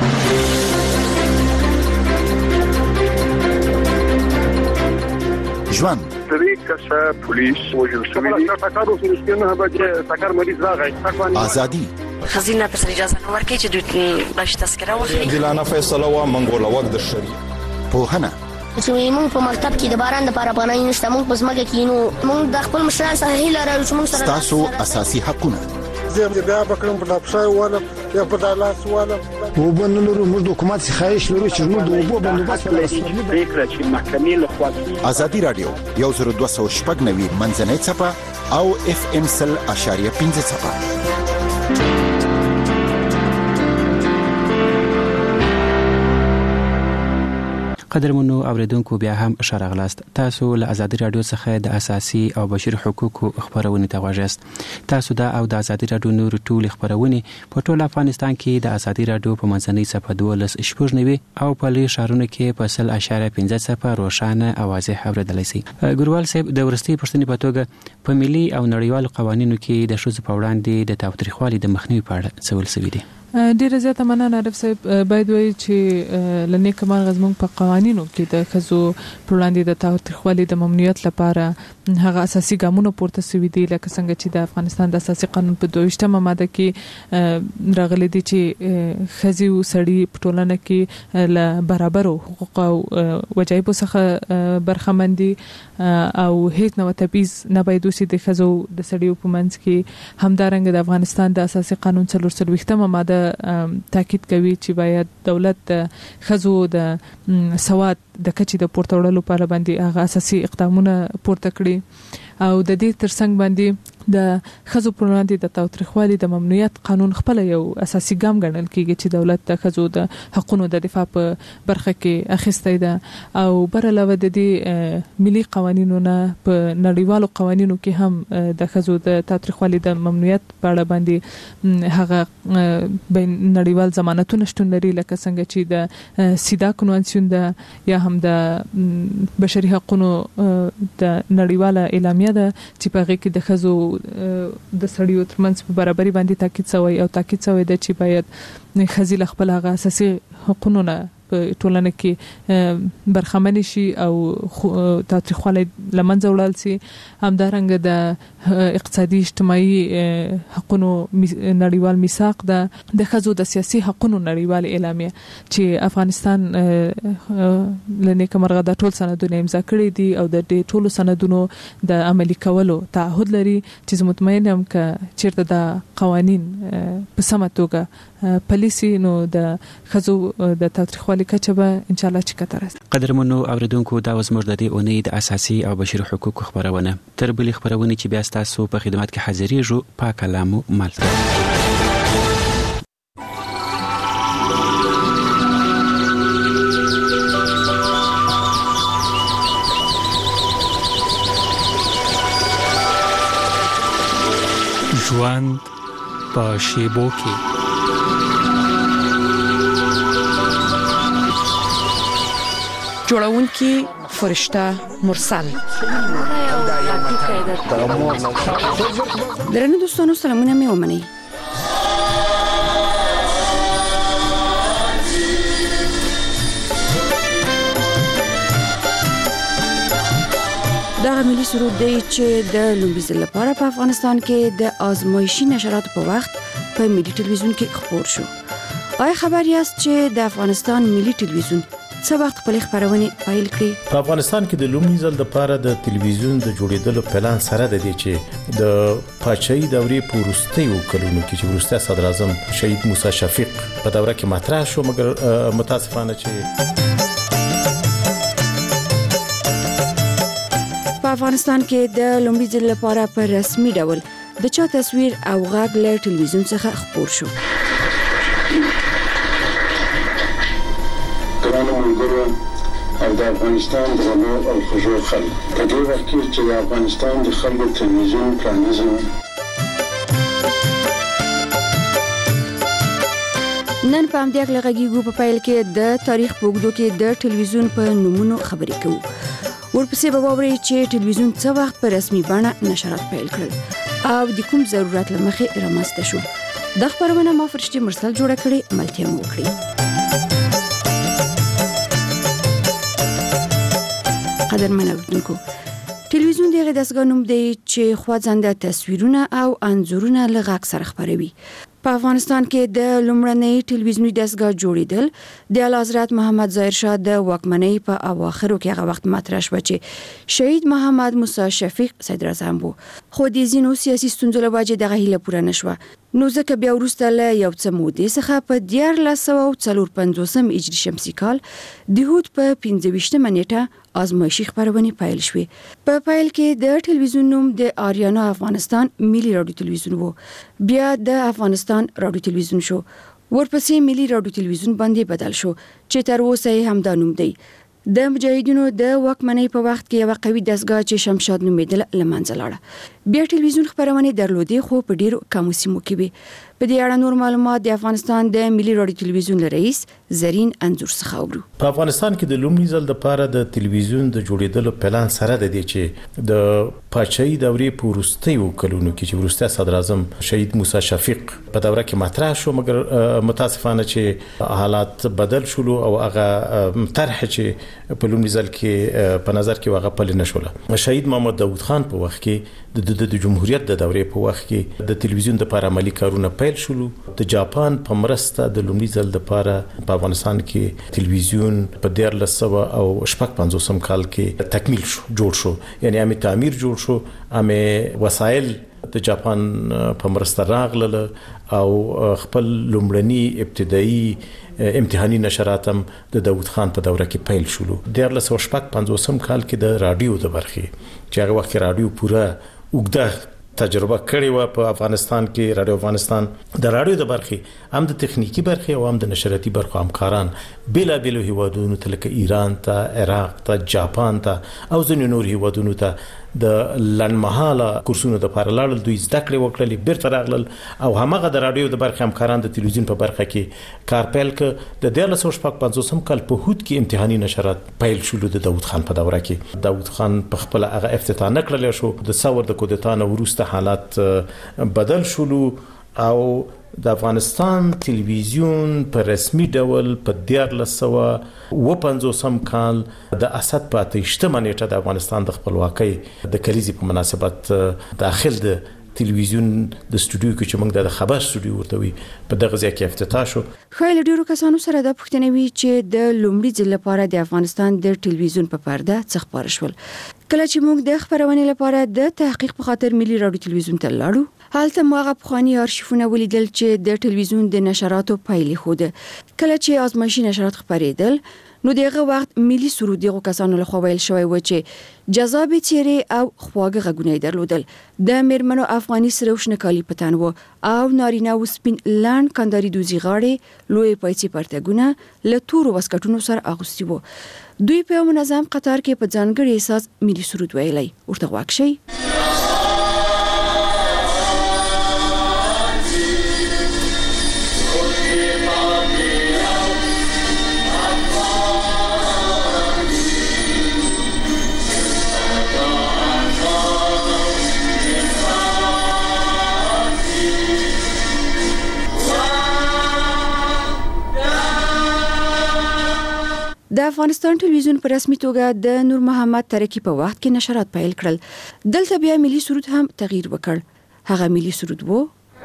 ژوند طریق کسا پولیس وجل شوی دی تاکارو فلسطینه به تاکار مریض راغی ازادي خزینه تر اجازه نو ورکړي چې دوی باش تذکره واخلي دلانه فیصله وا منګول وقت د شری پوهنه چې موږ په مکتب کې د باران د لپاره باندې نشته موږ په ځمکه کې نو موږ د خپل مشران سره هیله لرو چې موږ سره تاسو اساسي حقونه زه بیا بکرم په ډاپشای ولا یا په دالاس ولا وبنلو موږ د حکومت خواهش لرو چې موږ د وبو بندوبست فکر چې محکمې له خوا ازادي رادیو 1290 منځنۍ صفه او اف ام سل اشاریه 15 صفه قدرمنو اوریدونکو بیا هم اشاره غلاست تاسو له ازادي رادیو څخه د اساسي او بشري حقوقو خبرونه ته غواړئ تاسو دا او د ازادي رادیو نور ټول خبرونه په ټول افغانستان کې د ازادي رادیو په منځنۍ صفه 12 او په لوی شهرونو کې په 0.15 صفه روښانه اوازه اوریدلای شي ګوروال صاحب د ورستي پښتني په توګه په ملي او نړیوالو قوانینو کې د شوز په وړاندې د تاوتریخوالي د مخنیوي په اړه څه ول سوي دي ډیره زیاته مننه عارف صاحب. باید وایي چې لنې کمال غزمون په قوانینو کې د خزو پر وړاندې د تاوتریخوالي د ممنوعیت لپاره هغه اساسي ګامونه پورته شوي دي، لکه څنګه چې د افغانستان د اساسي قانون په 22مه ماده کې راغلي دي چې خزي او سړي په ټولنه کې له برابرو حقوق او وجایبو څخه برخمن دي او هیڅ نوع تبعیض نه باید وشي د خزو د سړیو په منځ کې. همدارنګه د افغانستان د اساسي قانون 43مه ماده تاکید کوي چې باید دولت د خزو د سواد د کچې د پورته وړلو لپاره باندې هغه اساسي اقدامونه پورته کړي او د دې ترڅنګ باندې د خزو پر وړاندې د تاوتریخوالي د ممنوعیت قانون خپل یو اساسي ګام ګڼل کیږي چې دولت د خزو د حقوقو د دفاع په برخه کې اخیستی ده او بر علاوه د دې ملي قوانینو نه په نړیوالو قوانینو کې هم د خزو د تاوتریخوالي د ممنوعیت په اړه باندې هغه بین نړیوال ضمانتونه شتون لري، لکه څنګه چې د سیدا کنوانسیون ده یا هم د بشري حقوقو د نړیواله اعلامیه ده چې په هغه کې د خزو د سړیو ترمنځ په برابرۍ باندې تاکید شوی او تاکید شوی ده چې باید خزي له خپل هغه اساسي حقوقو نه په ټولنه کې برخمن شي او تاوتریخوالی لمنځه وړل شي. همدارنګه د اقتصادي اجتماعي حقوقو نړیوال میثاق د خزو د سیاسي حقوقو نړیوال اعلامیه چې افغانستان لنې کمرغه د ټول سندونه امضا کړي دي او د ټولو سندونو د عملي کولو تعهد لري چې مطمئن یم ک چیرته د قوانین په سمه توګه پالیسی نو د خزو د تاوتریخوالي کچه به ان شاء الله چې کتر. قدرمنو اوریدونکو دا وزمر د دې اونۍ د اساسي او بشري حقوقو خبرونه تر بلې خبرونه چې بیا تاسو په خدمت کې حاضرېږو په کلامو مالته. ژوند په شیبو کې جوړونکي فرشته مرسل. درنو دوستانو سلامونه مې ومنئ. دا ملي سرود دی چې د لومړي ځل لپاره په افغانستان کې د آزمایشي نشراتو په وخت په ملي ټلویزیون کې خپور شو. آیا خبر یاست چې د افغانستان ملي ټلویزیون څه وخت خپل خبرونه پیل کړې؟ په افغانستان کې د لومړي ځل لپاره د ټلویزیون د جوړېدلو پلان سره د دې چې د پاچاهي دورې په وروستیو کلونو کې چې وروسته صدر اعظم شهید موسی شفیق په دوره کې مطرح شو، مګر متاسفانه چې په افغانستان کې د لومړي ځل لپاره په رسمي ډول د چا تصویر او غږ له ټلویزیون څخه خپور شو. او د افغانستان درنو او خوږو خلک په دې وخت کې چې د افغانستان د خلکو ټلویزیون پرانیزي نن په همدې اړه غږیږو په پیل کې د تاریخ په اوږدو کې د ټلویزیون په نومونو خبرې کوو. ورپسې به واورئ چې ټلویزیون څه وخت په رسمي بڼه نشرات پیل کړل او د کوم ضرورت له مخې رامنځته شو. د خبرونه ما فرشته مرسل جوړه کړې، ملتیا مو وکړي. قدرمن اوریدونکو، ټلویزیون د دستګاه نوم دی چې خوځنده تصویرونه او انځورونه له غږ سره خبروي. په افغانستان کې د لومړنۍ ټلویزیوني دستګاه جوړیدل د اعلی حضرت محمد ظاهر شاه د واکمنۍ په اواخرو کې هغه وخت مطرح شو چې شهید محمد موسی شفیق صدر اعظم وو، خو د ځینو سیاسي ستونزو له وجې دغه هیله پوره نشوه. نو ځکه بیا وروسته له یو څه مودې څخه په 1454 هجري شمسي کال د هود په 25مه نیټه آزمایشي خبرونه پیل شوې. په پیل کې د ټلویزیون نوم د آریانا افغانستان ملي رادیو ټلویزیون وو، بیا د افغانستان رادیو ټلویزیون شو، ورپسې ملي رادیو ټلویزیون باندې بدل شو چې تر اوسه هم دا نوم دی. د مجاهدینو د واکمنۍ په وخت کې یو قوي دستګاه چې شمشاد نومېدل لمنځه لاړه. بیا ټلویزیون خبرونه درلودې خو په ډیرو کمو سیمو کې وي. په دې اړه نور معلومات د افغانستان د ملي رادیو تلویزیون رئیس زرین انځور څخه اورو. په افغانستان کې د لومړي ځل لپاره د تلویزیون د جوړېدلو پلان سره د دې چې د پاچاهي دورې په وروستیو کلونو کې چې وروسته صدر اعظم شهید موسی شفیق په دوره کې مطرح شو، مګر متاسفانه چې حالات بدل شول او هغه طرح چې په لومړي ځل کې په نظر کې هغه پلي نشوله. شهید محمد داوود خان په وخت کې د جمهوریت د دورې په وخت کې د تلویزیون لپاره عملی کارونه پیل شول. د جاپان په مرسته د لومړي ځل لپاره په افغانستان کې تلویزیون په 1950 کال کې تکمیل شو، جوړ شو، یعنی هم تعمیر جوړ شو، هم وسایل د جاپان په مرسته راغله او خپل لومړني ابتدایي امتحاني نشرات هم د داوود خان په دوره کې پیل شول. 1950 کال کې د رادیو د برخې چې هغه وخت رادیو پوره وګړه تجربه کړې و په افغانستان کې. رادیو افغانستان د رادیو د برخې هم د تخنیکی برخې او هم د نشراتي برخو همکاران بلا بلا هیوادونو ته لکه ایران ته، عراق ته، جاپان ته او ځینو نور هیوادونو ته د لنډمهاله کورسونو د لپاره لاړل. دوی زده کړې وکړلې، بیرته راغلل او همغه د رادیو د برخې همکاران د تلویزیون په برخه کې کار پیل کړ. د 1950 کال په هوت کې امتحاني نشرات پیل شول د داوود خان په دوره کې. داوود خان په خپل هغه افتتاح نکړل شو. د ثور د کودتا نه وروسته حالات بدل شول او د افغانستان تلویزیون په رسمي ډول په 1950 کال د اسد په 28 نیټه د افغانستان د خپلواکۍ د کلیزې په مناسبت داخل د تلویزیون د استودیو کې چې موږ د خبر استودیو ورته وي په دغه ځای کې افتتاح شو. خایل ډیرو کسانو سره د پښتنې وی چې د لومړي ځل لپاره د افغانستان د تلویزیون په پرده څخه خبر شول. کله چې موږ د خبرونې لپاره د تحقیق په خاطر ملي رادیو تلویزیون ته لاړو، هلته موږ پخوانی آرشیفونه ولیدل چې د تلویزیون د نشراتو پایلې خوده. کله چې آزمایشي نشرات خبرېدل، نو دغه وخت ملي سرود دغه کسانو له خوا ویل شوی و چې جذاب چیرې او خواږه غږونه درلودل. د میرمنو افغاني سروشنه کالی پتن و او نارینه و سپین لاند کنداري دوزی غاړي لوی پایڅې پرتګونه له تورو واسکټونو سره اغوستي وو. دوی په منظم قطار کې په ځانګړي احساس ملي سرود ویلي. ورته واکشي د افغانستان ټلویزیون په رسمي توګه د نور محمد ترکی په وخت کې نشرات پیل کړل. دلته بیا ملي سرود هم تغییر وکړ. هغه ملي سرود وو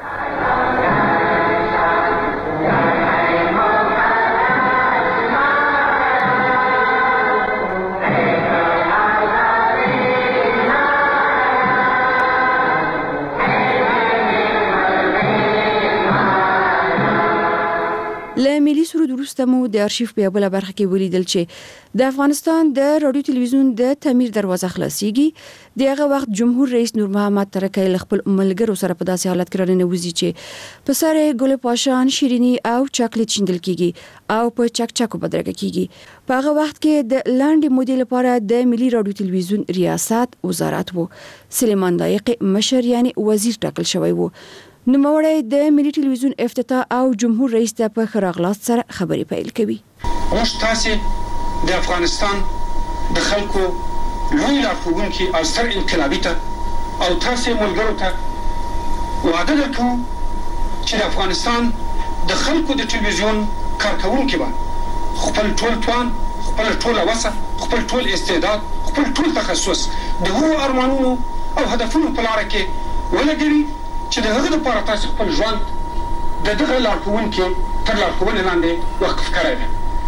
له ملي سرود وروسته مو د آرشیف په بل برخه کې ولیدل چې د افغانستان د رادیو تلویزیون د تعمیر دروازه خلاصيږي. دغه وخت جمهور رئیس نور محمد ترکی خپل ملګرو سره په داسې حالت کې راننوځي چې په سره ګل پاشان، شیرینی او چاکلیټ شیندل کیږي او په چکچکو بدرګه کیږي. په هغه وخت کې د لاندې مودې لپاره د ملي رادیو تلویزیون ریاست وزارت وو. سلیمان لایق مشر یعنی وزیر ټاکل شوی وو. نوموړی د ملي ټلویزیون افتتاح او جمهور رئیس ته په خراغلاست سره خبرې پیل کوي. موږ تاسو د افغانستان د خلکو لوی لارښوونکي او ستر انقلابي ته او تاسو ملګرو ته وعده درکوم چې د افغانستان د خلکو د ټلویزیون کارکونکي به خپل ټول توان، خپل ټول وسه، خپل ټول استعداد، خپل ټول تخصص د هغو ارمانونو او هدفونو په لاره کې ولګوي چې د هغه لپاره تاسو خپل ژوند د دغه لارښوونکي تر لارښوونې لاندې وقف کړی دی.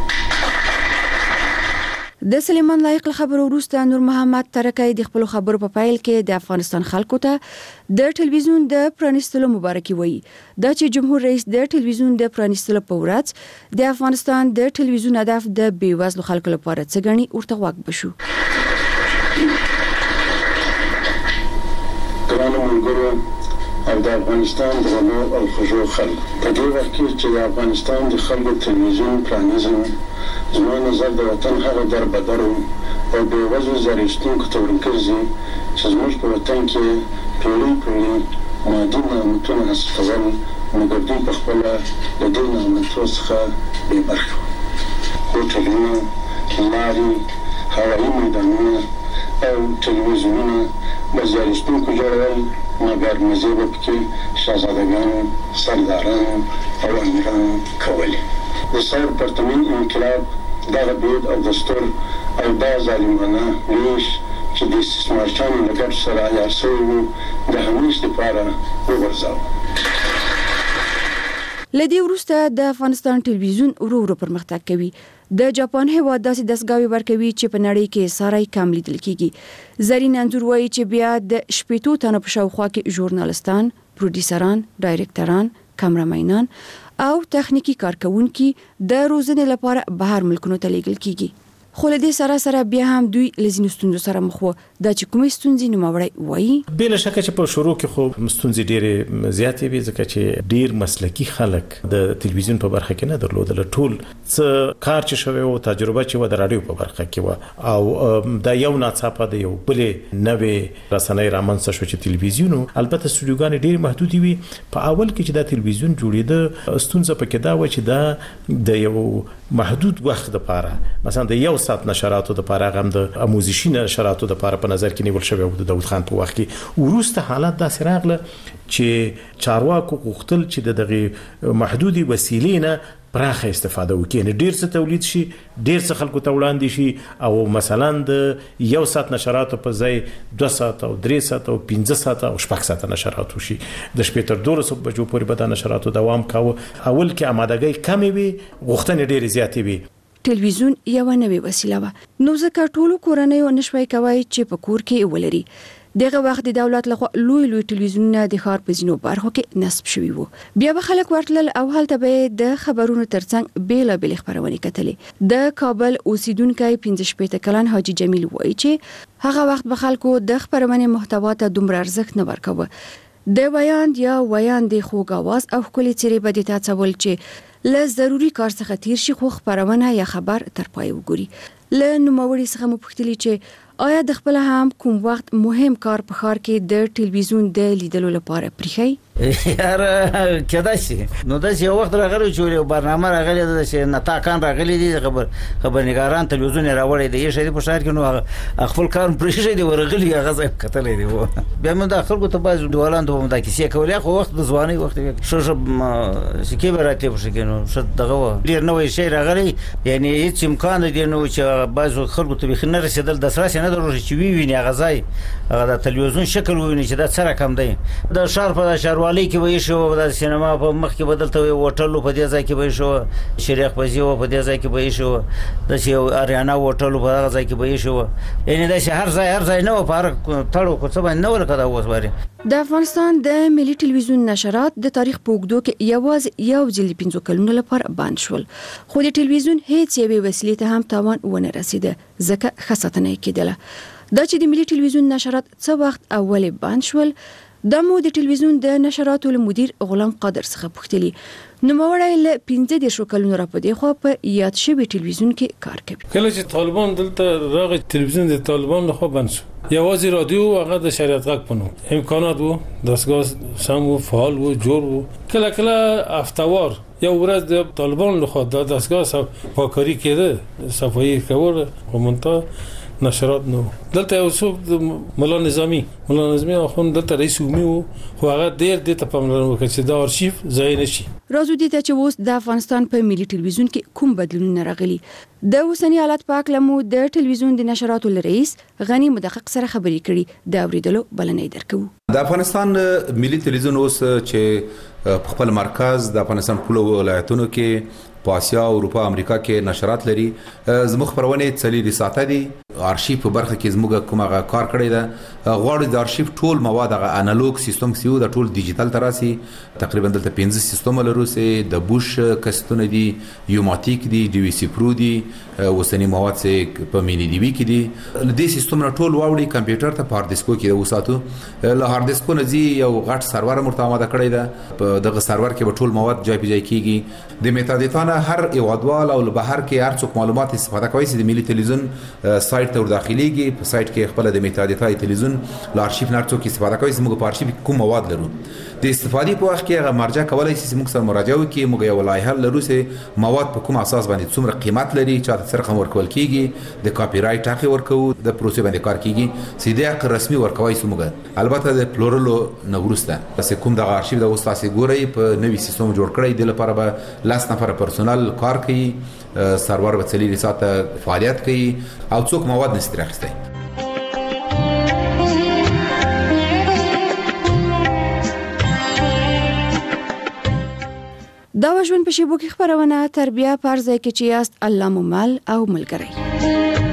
د سلیمان لایق خبرو وروسته نور محمد ترکی د خپل خبرو په پایل کې د افغانستان خلکو ته د ټلویزیون د پرانیستلو مبارکي وایي. دا چې جمهور رئیس د ټلویزیون د پرانیستلو په ورځ د افغانستان د ټلویزیون هدف د بیوزلو خلکو لپاره څه ګڼي ورته واک بشو. ګرانو ملګرو او د افغانستان درنو او خوږو خلکو، په دې وخت کې چې د افغانستان د خلکو تلویزیون پرانیزم، زما نظر د وطن هغه دربدرو او بېوزلو زیارایستونکو ته ورګرځي چې زموږ په وطن کې پیړۍ پیړۍ مادي نعمتونه حاصلول مګر دوی په خپله له دې نعمتو څخه بې برخې وو. هوټلونه، لارې، هوایي میدانونه او تلویزیونونه به زیارستونکو جوړول، مګر مزې به پکې شهزادګانو، سردارانو او امیرانو کولې. د ثور پرتمین انقلاب دغه دود او دستور او دا ظالمانه ویش چې د استثمارچانو له ګټو سره عیار شوی و د همیش دپاره وغورځاوه. له دې وروسته د افغانستان ټلویزیون ورو ورو پرمختګ کوي. د جاپان هیواد داسې دستګاوې ورکوي چې په نړۍ کې ساری کم لیدل کیږي. زرین انځور وایي چې بیا د 80 تنو په شاوخوا کې ژورنالستان، پروډیوسران، ډایرکټران، کامرامینان او تخنیکی کارکونکي د روزنې لپاره بهر ملکونو ته لیږل کیږي. خو له دې سره بیا هم دوی لزینو ستونزو سره مخ وو. دا چې کومې ستونزې نوموړی وایي، بلا شک چې په شروع کې خو ستونزې ډېرې زیاتې وي، ځکه چې ډېر مسلکي خلک د تلویزیون په برخه کې نه درلودل. ټول څه کار چې شوی او تجربه چې و د رادیو په برخه کې و، او دا یو ناڅاپه د یو بلې نوې رسنۍ رامنځته شو چې تلویزیون. البته استودیوګانې ډېرې محدودې وي. په اول کې چې دا تلویزیون جوړېده، ستونزه پکې دا و چې دا د یو محدود وخت لپاره، مثلا د یو ساعت نشراتو د لپاره، غم د اموزشي نشراتو د لپاره په نظر کې نیول شوی و د داود خان په وخت کې. ورسته حالت داسې راغله چې چارواکو غوښتل چې دغه محدودي وسیلې نه پراخه استفاده وکړي، ډیر څه تولید شي، ډیر څه خلکو ته وړاندې شي، او مثلا د یو ساعت نشراتو په ځای 2 ساعت او 3 ساعت او 15 ساعت او 6 ساعت نشراتو شي. د شپې تر 12 بجو پورې به د نشراتو دوام کاوه. اول کې آمادګۍ کمې وي، غوښتنې ډېرې زیاتې وي. ټلویزیون یو نوې وسیله و، نو ځکه ټولو کورنیو نشوي کوي چې په کور کې ولري. دغه وخت د دولت لخوا لوی ټلویزیونونه د ښار په ځینو برخو کې نصب شوي وو. بیا به خلک ورتلل او هلته به د خبرونو ترڅنګ بیلابېلې خبرونه کتلې. د کابل اوسیدونکی 15 کلن حاجی جمیل وایي چې هغه وخت به خلکو د خبرونې محتوا ته دومره ارزښت نه ورکاوه. د ویاند د خوږ आवाज او ښکلې څیرې به د تاسول چې له ضروري کار څخه تیر شي، خو خبرونه یا خبر تر پای وګوري. له نوموړي څخه مو پوښتلي چې آیا د خپل هم کوم وخت مهم کار په ښار کې د ټلویزیون د لیدلو لپاره پریخي؟ یار کدا شي نو دا یو وخت راغلی چې یو برنامه راغلی د چې نتاکان راغلی دي خبرنګاران تلویزیون راوړی دی شي په شهر کې نو خپل کار پرېښی دی ورغلی هغه ځای کتلې دی بیا موږ د خلکو ته باز ډیوالان ته موږ کیسه کولې خو وخت د ځواني وخت شو سکه براته په شکه نو شت دغه ډیر نوې شی راغلی یعنی هیڅ امکان دی نو چې باز خلکو ته بخنه رسیدل د سره نه درو چې ویني هغه ځای هغه د تلویزیون شکل ویني چې دا سره کم دی د شهر په شهروالی کې وای شو د سینما په مخ کې بدلته وي هوټل په دې ځای کې وای شو شریخ پزیو په دې ځای کې وای شو د شیو اریانا هوټل په هغه ځای کې وای شو یعنی د شهر ځای نه و پارک تړو کو څه باندې نو لکه دا اوس باندې د افغانستان د ملي ټلویزیون نشرات د تاریخ په اوږدو کې یوازې یو ځل 15 کلونو لپاره بند شول، خو د ټلویزیون هیڅ یوې وسیلې ته هم تاوان ونه رسیده ځکه خاصتنه کېدله. دا چې د ملي ټلویزیون نشرات څه وخت اول بند شول، د مو د ټلویزیون د نشراتو مدیر غلام قادر څخه پوښتلی. نو مورای له 15 کلونو را پدې خو په یاد شوی ټلویزیون کې کار کوي. کله چې طالبان دلته راغی ټلویزیون د طالبان له خوا بند شو، یوازې رادیو هغه د شریعت غږ پنو امکانات وو، دستګاه سم وو، فعال وو، جوړ وو. کله افتوار یو ورځ د طالبان له خوا د دستګاه پاکاری کېده، صفایي کوله او مونته نشرات نو دلته یو څوک مولا نظامی اخوند دلته رئیس عمومي وو، خو هغه ډېر د پاملرنه وکړه چې دا آرشیف ځای نشي. راځو دې ته چې اوس د افغانستان په ملي ټلویزیون کې کوم بدلونونه راغلي. د اوسنی حالت په اړه مو د ټلویزیون د نشراتو رئیس غنی مدقق سره خبرې کړي، د اوریدلو بلنې درکو. د افغانستان ملي ټلویزیون اوس چې خپل مرکز د افغانستان په ولایتونو کې په اسیا او اروپا امریکا کې نشرات لري. زموږ خبرونه چلی ساته دي آرشیف په برخه کې زموږ کومه کار کړی دا غواړي د آرشیف ټول مواد هغه انالوګ سیستم سیو د ټول ډیجیټل تراسي تقریبا دلته 15 سیستم لرو سي د بوش کستونه دي، یوماتیک دي، ډي وی سي پرو دي، وسنی مواد سي په مینی ډي وی کې دي. د سیستم نه ټول واوړي کمپیوټر ته په هارد ډیسکو کې وساتو. له هارد ډیسکو نه زی یو غټ سرور مرتامده کړی دا په دغه سرور کې به ټول مواد ځای په ځای کیږي. د میتادیتا هر یو ادوال او بهر کې هر څوک معلومات استفاده کوي چې د ملي ټلویزیون سایت سایت ته وداخليږي په سایت کې خپل د میتادیتا تلویزیون ل ارشیف نارڅو کې استفاده کوي موږ په ارشیف کوم مواد لرو د استفادې په وخت کې هغه مرجع کولای شي موږ سره مراجعه وکړي موږ یو لایحه لرو چې مواد په کوم اساس باندې څومره قیمت لري چاته سره رقم ورکول کیږي د کاپی رائټ حق ورکو د پروسې باندې کار کیږي سیده حق رسمي ورکوي موږ البته د پلورلو نورسته پس کوم د ارشیف د وساسي ګوري په نوې سیستم جوړ کړی د لپاره به لاس نفر پرسونل کار کوي سرور به چلی ساعت فعالیت کوي او څوک مواد نشي راخسته دا وژن په شیبو کې خبرونه تربیه پرځای کې چې یاست الله مو مل او ملګری